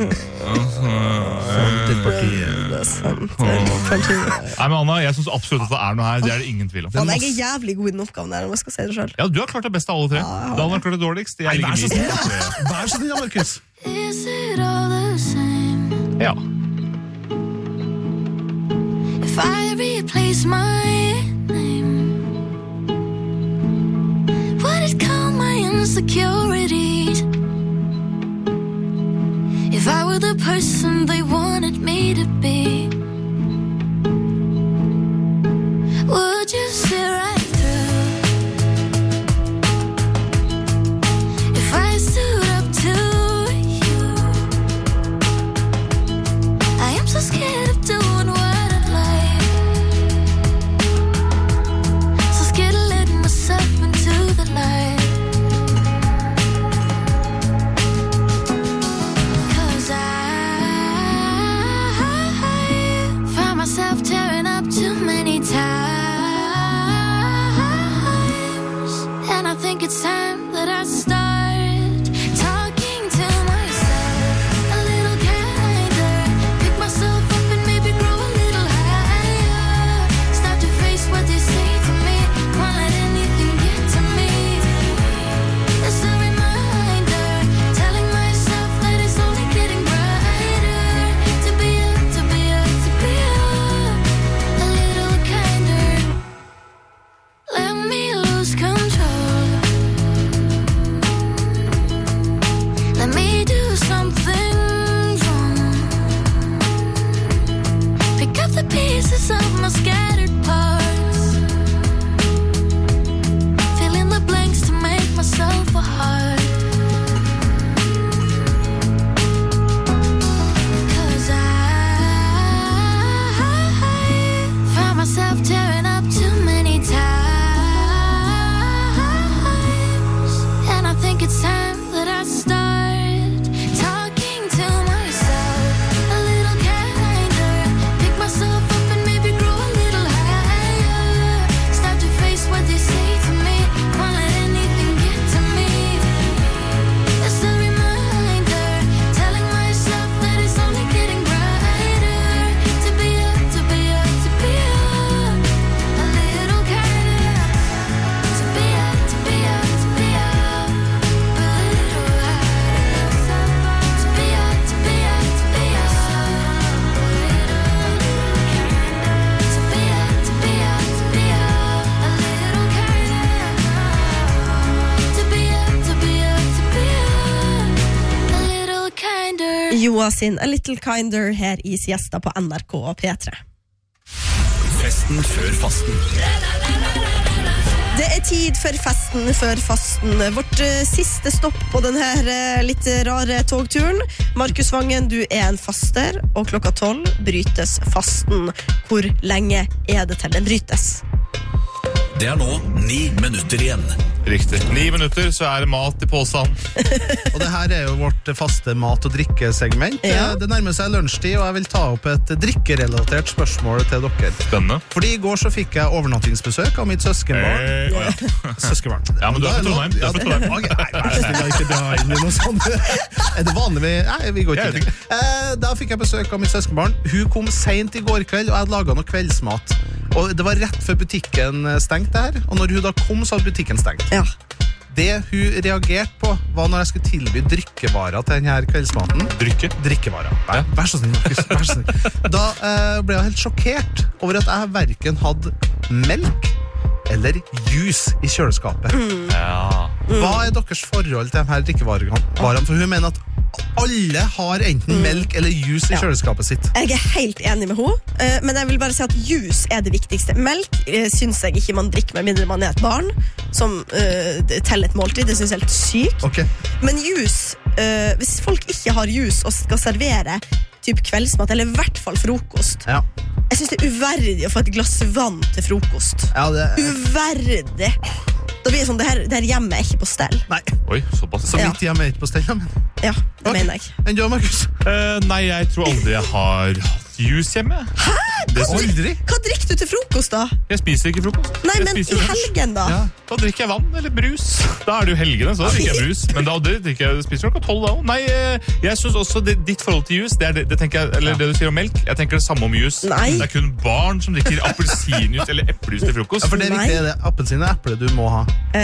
Senterpartiet. Nei, men Anna, jeg synes absolutt at det er noe her. Det er det ingen tvil om. Faen, jeg er jævlig god i den oppgaven der, om jeg skal si det selv. Ja, du har klart det beste av alle tre. Ja, jeg har Da har klart det dårligst. Jeg Nei, ligger vær så midt snill, på tre. da. Vær så snill, da, Markus. Is it all the same Ja. if I replace my name? Would it calm my insecurities? If I were the person they wanted me to be, would you see right through? If I stood up to you, I am so scared of doing what I'd like, so scared of letting myself into the light. 'Cause I Noah sin A Little Kinder her i Siesta på N R K og P tre. Festen før fasten. Det er tid for festen før fasten. Vårt uh, siste stopp på denne uh, litt rare togturen. Markus Vangen, du er en faster, og klokka tolv brytes fasten. Hvor lenge er det til den brytes? Det er nå ni minutter igjen. Riktig. Ni minutter, så er det mat i påsen. Og det her er jo vårt faste mat- og drikkesegment. Ja. Det nærmer seg lunsjtid, og jeg vil ta opp et drikkerelatert spørsmål til dere. Spennende. Fordi i går så fikk jeg overnattingsbesøk av mitt søskenbarn. Eh, å ja. Søskenbarn. Ja, men du er fra Trondheim. Du er fra Trondheim. Ok, nei, vær så snill, jeg ikke dra inn i noe sånt. Er det vanlig vi... Nei, vi går ikke Jeg inn. vet Eh, da fikk jeg besøk av mitt søskenbarn. Hun kom sent i går kveld, og jeg hadde laget noe kveldsmat. Og det var rett før butikken stengte her, og når hun da kom, så hadde butikken stengt. Ja. Det hun reagerte på var når jeg skulle tilby drikkevarer til denne kveldsmaten. Drikke? Drikkevarer. Vær, vær så snill, Markus. Vær så snill. Da eh, ble jeg helt sjokkert over at jeg hverken hadde melk eller juice i kjøleskapet. Mm. Ja. Hva er deres forhold til denne drikkevarene? For hun mener at alle har enten melk eller juice i Ja. kjøleskapet sitt. Jeg er helt enig med henne, eh, men jeg vil bare si at juice er det viktigste. Melk eh, synes jeg ikke man drikker med mindre man er et barn, som eh, teller et måltid. Det synes jeg er helt sykt. Ok. Men juice, eh, hvis folk ikke har juice og skal servere typ kveldsmat, eller i hvert fall frokost, Ja. jeg synes det er uverdig å få et glass vann til frokost. Ja, det... Uverdig. Da blir det sånn, det her, det her hjemme er ikke på stell. Nei, Oi, såpass. så Ja. mitt hjem er ikke på stell, men... Ja, det Ok. mener jeg. Enn du, Markus? Eh, nei, jeg tror aldri jeg har hatt juice hjemme. Hæ? Det Hva, synes- Aldri? hva drikker du til frokost da? Jeg spiser ikke frokost. Nei, Jeg men spiser i lunsj. helgen da? Ja. Da drikker jeg vann eller brus. Da er det jo helgene, så da drikker jeg brus. Men da det drikker jeg, spiser klokka tolv da også. Nei, eh, jeg synes også det, ditt forhold til juice, det er det, det, tenker jeg, eller det du sier om melk, jeg tenker det samme om juice. Nei. Det er kun barn som drikker appelsinjuice eller eplejus til frokost. Ja, for det er viktig, Nei. det er appelsin og eple du må ha.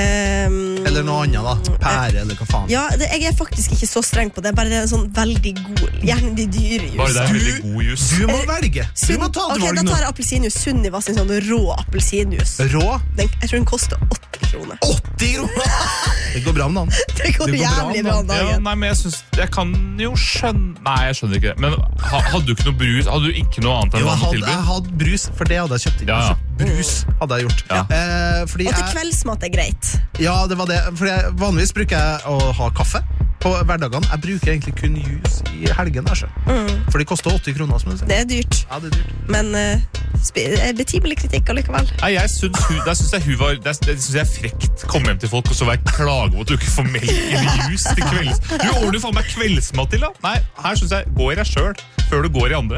Ehm, Eller noe annet da. Pære, eller hva faen. Ja, det, jeg er faktisk ikke så streng på det. Bare det er en sånn veldig god, gjerne de dyre Bare juice. det er veldig god juice. Du må velge. Du Sunn- må ta et ok, valg da nå. tar jeg appelsinjuice. Sunniva sin sånn rå appelsinjuice. Rå? Den, jeg tror den koster åtti kroner. åtti kroner! Det går bra om dagen. Det går Det går bra jævlig om bra om Ja, dagen. nei, men jeg synes, jeg kan jo skjønne Nei, jeg skjønner ikke det. Men ha, hadde du ikke noe brus? Hadde du ikke noe annet enn Jo, jeg vann å hadde, tilby? jeg hadde brus, for det hadde jeg kjøpt inn. Ja, ja. Brus hadde jeg gjort. Ja. Eh, fordi Og til jeg, kveldsmat er greit. ja, det var det. Fordi jeg, vanligvis bruker jeg å ha kaffe på hverdagene. Jeg bruker egentlig kun juice i helgen, altså. Mm. For det koster åtti kroner, som du sier. Det er dyrt. Ja, det er dyrt. Men uh, betimelig kritikk allikevel. Nei, jeg synes hun, der synes jeg hun var Det, det synes jeg er frekt. Komme hjem til folk og så være klage over at du ikke får melk eller juice til kvelds. Du ordner faen meg kveldsmat til, da. Nei, her synes jeg gå i deg selv før du går i andre.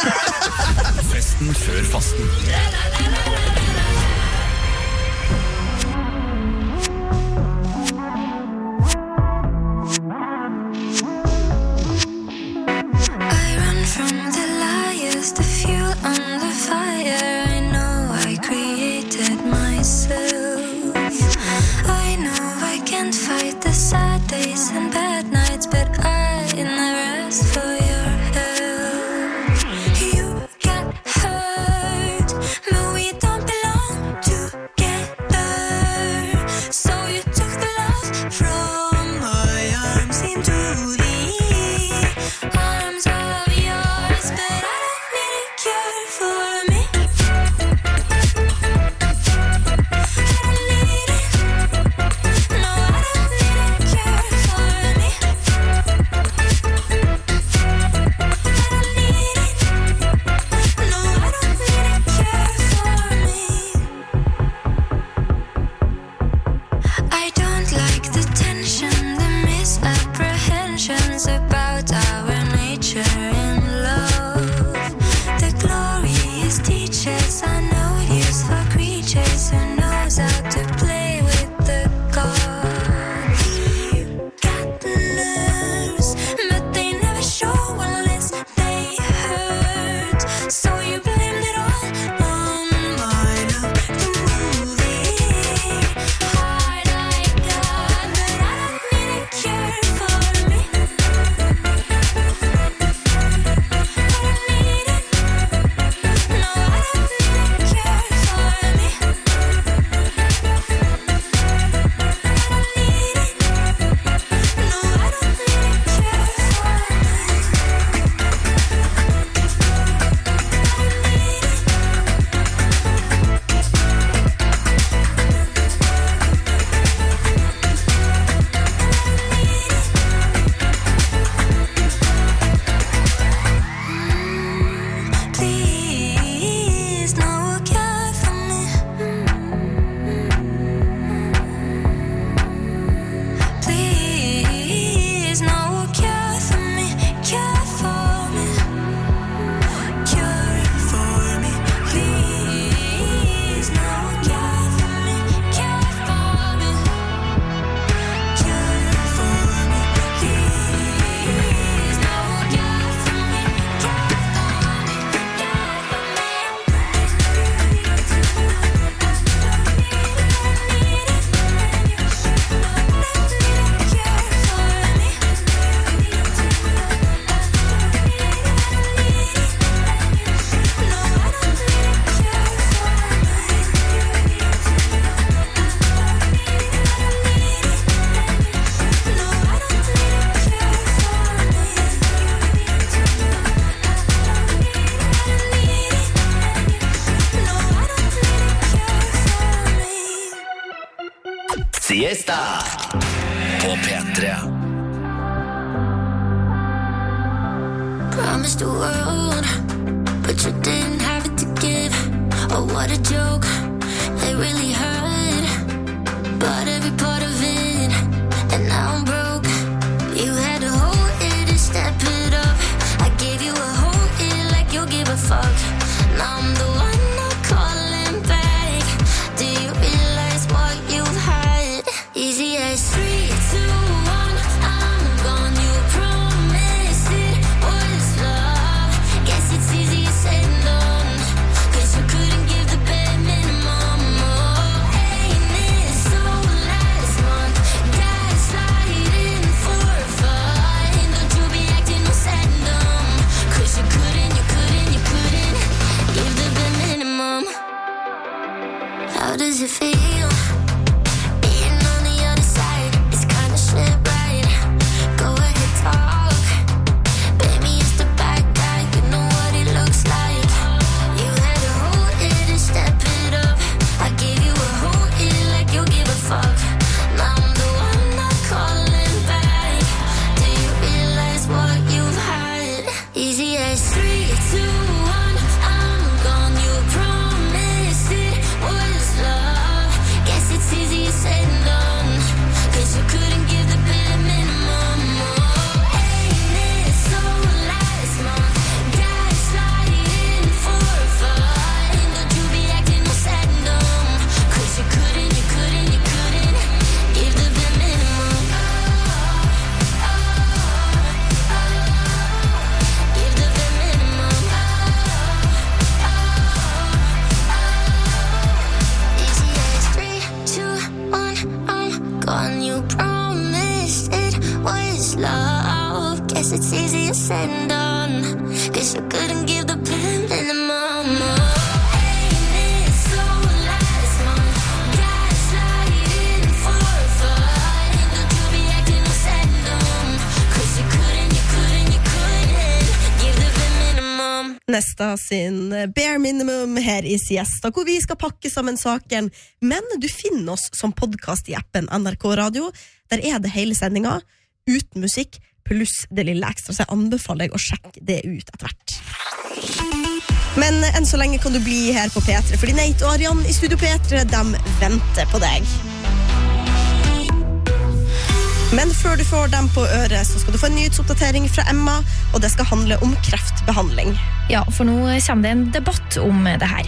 Festen før fasten. I run from the liars, the fuel on the fire. I know I created myself. I know I can't fight the sad days and bad nights, but I never asked for your help. You got hurt, but we don't. Siesta på P tre. Promised the world, but you didn't have it to give. Oh, what a joke, it really hurt. Bought every part of it, and now I'm broke. You had a whole year to step it up. I gave you a whole year like you give a fuck. Now I'm the one not calling back. Do you realize what you've had? Easy as three, two, one, I'm gone. You promised it was love. Guess it's easier said than done. Cause you couldn't give the bare minimum. Oh, ain't it so last month? Gaslighting for fun. Don't you be acting all sad and dumb. Cause you couldn't, you couldn't, you couldn't give the bare minimum. How does it feel? Being on the other side, it's kinda shit, right? Go ahead, talk. Baby, it's the bad guy, you know what it looks like. You had a whole year to step it up. I gave you a whole year like you give a fuck. Now I'm the one not calling back. Do you realize what you've had? Easy as three, two, one, I'm gone. You promised it was love. Guess it's easier said than done. Cause you couldn't give the bare minimum. Oh, ain't it so last month? Gaslighting for fun. Don't you be acting all sad and dumb. Cause you couldn't, you couldn't, you couldn't give the bare minimum. Give the bare minimum. Easy as three, two, one, I'm gone. You promised it was love. Guess it's easier said than done. Guess you couldn't give the bare minimum. Oh, ain't it so last month? Gaslighting for fun. Don't you be acting all sad and dumb. Cause you couldn't, you couldn't, you couldn't give the bare minimum. Nesta sin Bare Minimum her i Siesta, hvor vi skal pakke sammen saken. Men du finner oss som podcast i appen N R K Radio. Der er det hele sendinga, uten musikk, pluss det lille ekstra, så jeg anbefaler deg å sjekke det ut etter hvert. Men enn så lenge kan du bli her på P tre, fordi Nate og Arian i Studio P tre, de venter på deg. Men før du får dem på øret, så skal du få en nyhetsoppdatering fra Emma, og det skal handle om kreftbehandling. Ja, for nå kommer det en debatt om det her.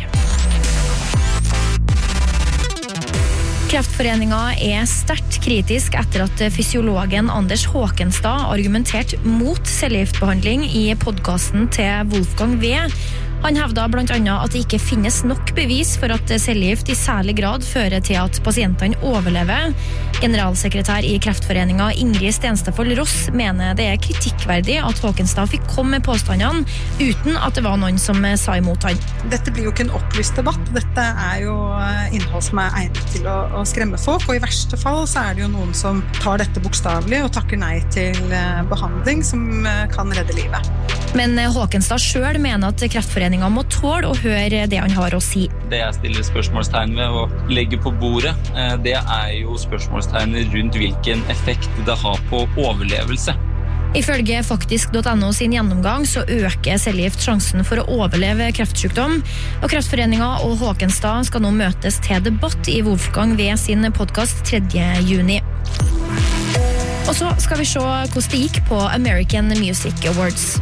Kreftforeningen er sterkt kritisk etter at fysiologen Anders Håkenstad argumenterte mot cellegiftbehandling i podcasten til Wolfgang V. Han hevda blant annet at det ikke finnes nok bevis for at cellegift i særlig grad fører til at pasientene overlever. Generalsekretær i Kreftforeningen Ingrid Stenstadfold Ross mener det er kritikkverdig at Håkenstad fikk komme med påstandene uten at det var noen som sa imot han. Dette blir jo ikke en opplyst debatt. Dette er jo innhold som er egnet til å, å skremme folk, og i verste fall så er det jo noen som tar dette bokstavelig og takker nei til behandling som kan redde livet. Men Håkenstad selv mener at Kreftforeningen må tåle å høre det han har å si. Det jeg stiller spørsmålstegn ved og legger på bordet, det er jo spørsmålstegnet rundt hvilken effekt det har på overlevelse. Ifølge faktisk punktum no sin gjennomgang så øker cellegift sjansen for å overleve kreftsykdom, og Kreftforeningen og Håkenstad skal nå møtes til debatt i Wolfgang V sin podcast tredje juni. Og så skal vi se hvordan det gikk på American Music Awards.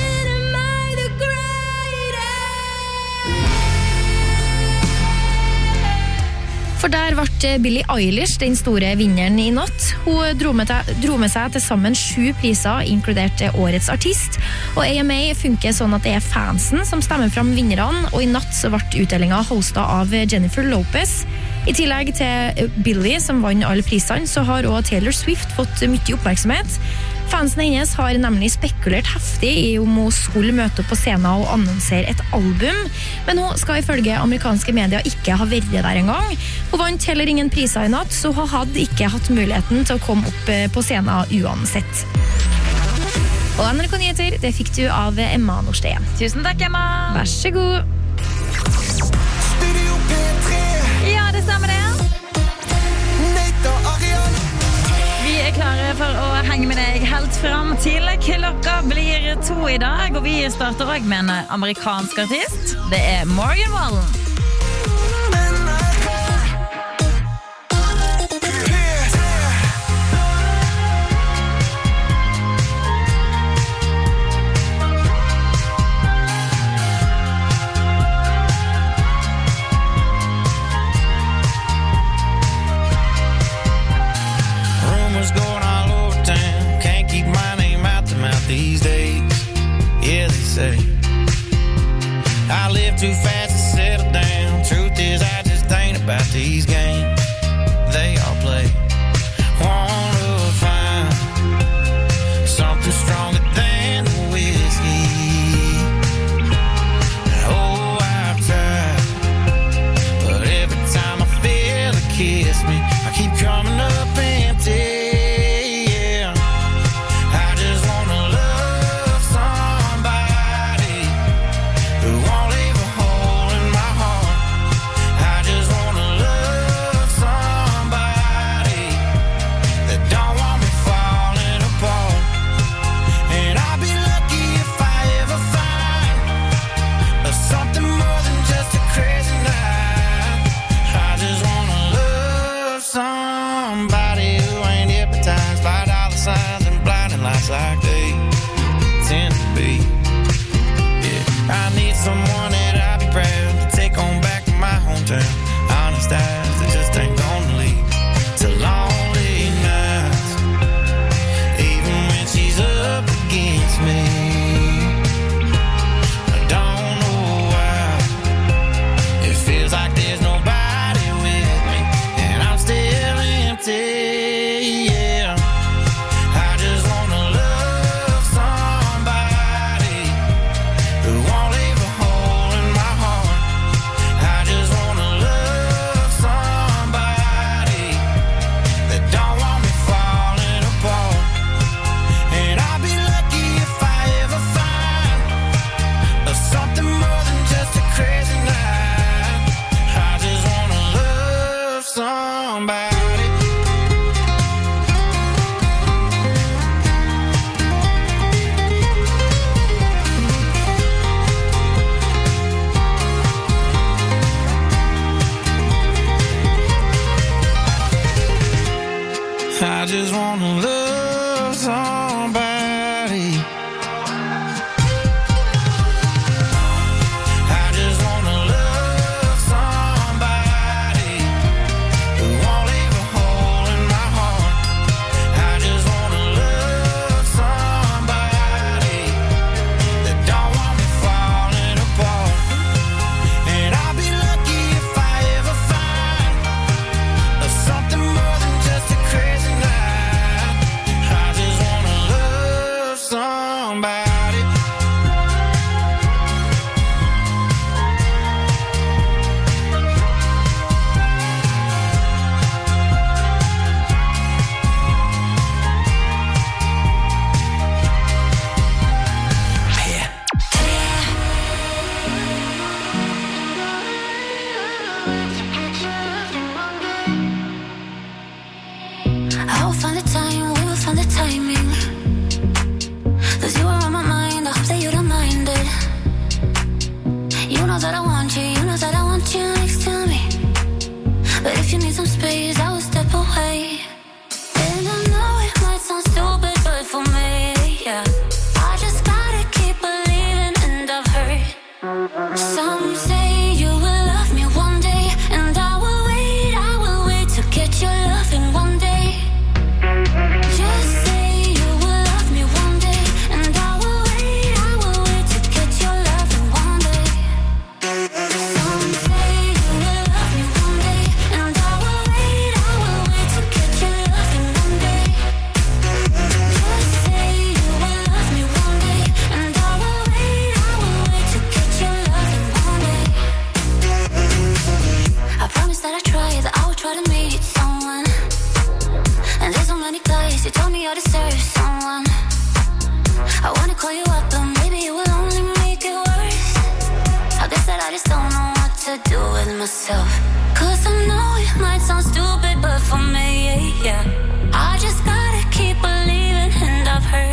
For der ble Billie Eilish den store vinneren i natt. Hun dro med, til, dro med seg til sammen sju priser, inkludert årets artist. Og A M A funker sånn at det er fansen som stemmer fram vinnerne, og i natt så ble utdelingen hostet av Jennifer Lopez. I tillegg til Billie, som vann alle prisene, så har også Taylor Swift fått mye oppmerksomhet. Fansen hennes har nemlig spekulert heftig i om hun skulle møte opp på scenen og annonsere et album, men hun skal ifølge amerikanske medier ikke ha vært der en gang. Hun vant heller ingen priser i natt, så hun hadde ikke hatt muligheten til å komme opp på scenen uansett. Og N R K Nyheter, det fikk du av Emma Norstein. Tusen takk, Emma. Vær så god. Studio P tre. Ja, det stemmer det. Nate og helt fram til klokka blir to I dag, og vi starter også med en amerikansk artist. Det er Morgan Wallen. These days, yeah, they say I live too fast to settle down. Truth is, I just ain't about these games they all play. Wanna find something stronger than the whiskey. Oh, I've tried, but every time I feel it kiss me, I keep coming up empty. Like they tend to be. Yeah, I need someone that I'll be proud to take on back to my hometown. Honest eyes that just ain't gonna lead to lonely nights, even when she's up against me. I don't know why it feels like there's nobody with me, and I'm still empty. I just wanna love somebody. I just wanna love somebody who won't leave a hole in my heart. I just wanna love somebody that don't want me falling apart. And I'll be lucky if I ever find something more than just a crazy night. Somebody. I will find the time, we will find the timing. That I want you, you know that I want you next to me. But if you need some space, I will step away. And I know it might sound stupid, but for me, yeah, I just gotta keep believing, and I've heard some say you will love me one day, and I will wait, I will wait to get your loving one day. Just say you will love me one day, and I will wait, I will wait to get your loving one day. Some say you will love me one day, and I will wait, I will wait to get your loving one day. Just say you will love me one day, and I will wait, I will wait to get your loving one day. I promise that I try, that I will try to meet someone. And there's so many guys who told me I deserve someone. I wanna call you up, but maybe it will only make it worse. I guess that I just don't know what to do with myself. Cause I know it might sound stupid, but for me, yeah, I just gotta keep believing, and I've heard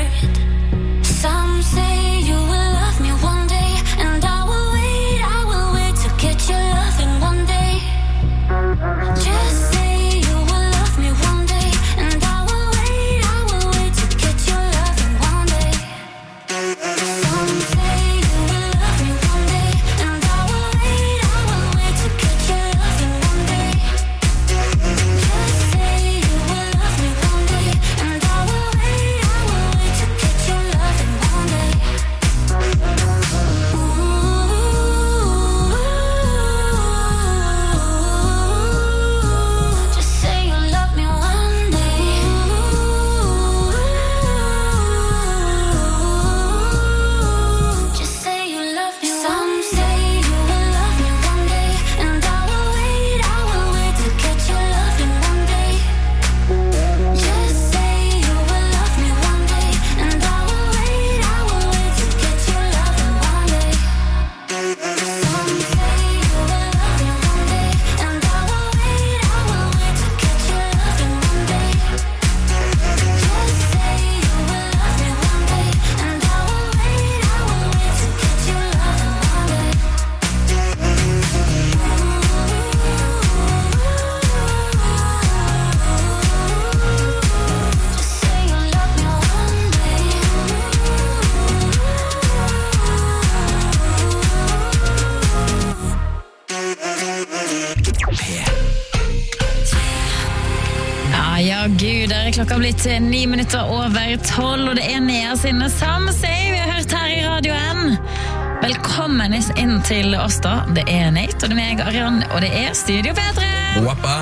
ja, gud, der er klokka blitt ni minutter over tolv, og det er Nea sine Samsei vi har hørt her i radioen. Velkommen inn til oss da. Det er Nate, og det er meg, Arian, og det er Studio P3. Wappa!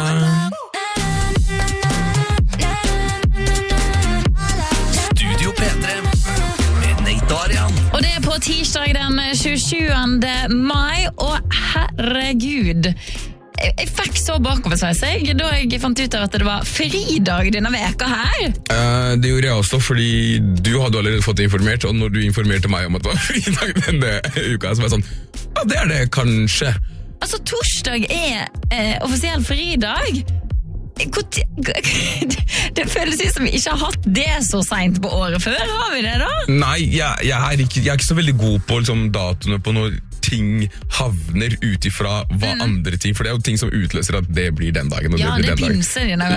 Studio P3 med Nate og Arian. Og det er på tirsdag den tjuesjuende mai, og herregud, Jeg, jeg fikk så bakoversveis jeg, da jeg fant ut av at det var fridag denne veka her. Uh, det gjorde jeg også, fordi du hadde allerede fått informert, og når du informerte meg om at det var fridag denne uka, så var jeg sånn, ja, det er det kanskje. Altså, torsdag er eh, offisiell fridag. Det føles ut som vi ikke har hatt det så sent på året før, har vi det da? Nei, jeg, jeg, er, ikke, jeg er ikke så veldig god på liksom, datoene på når ting havner utifra hva mm. andre ting, for det er jo ting som utløser at det blir den dagen og ja, det blir det den dagen. pinser denne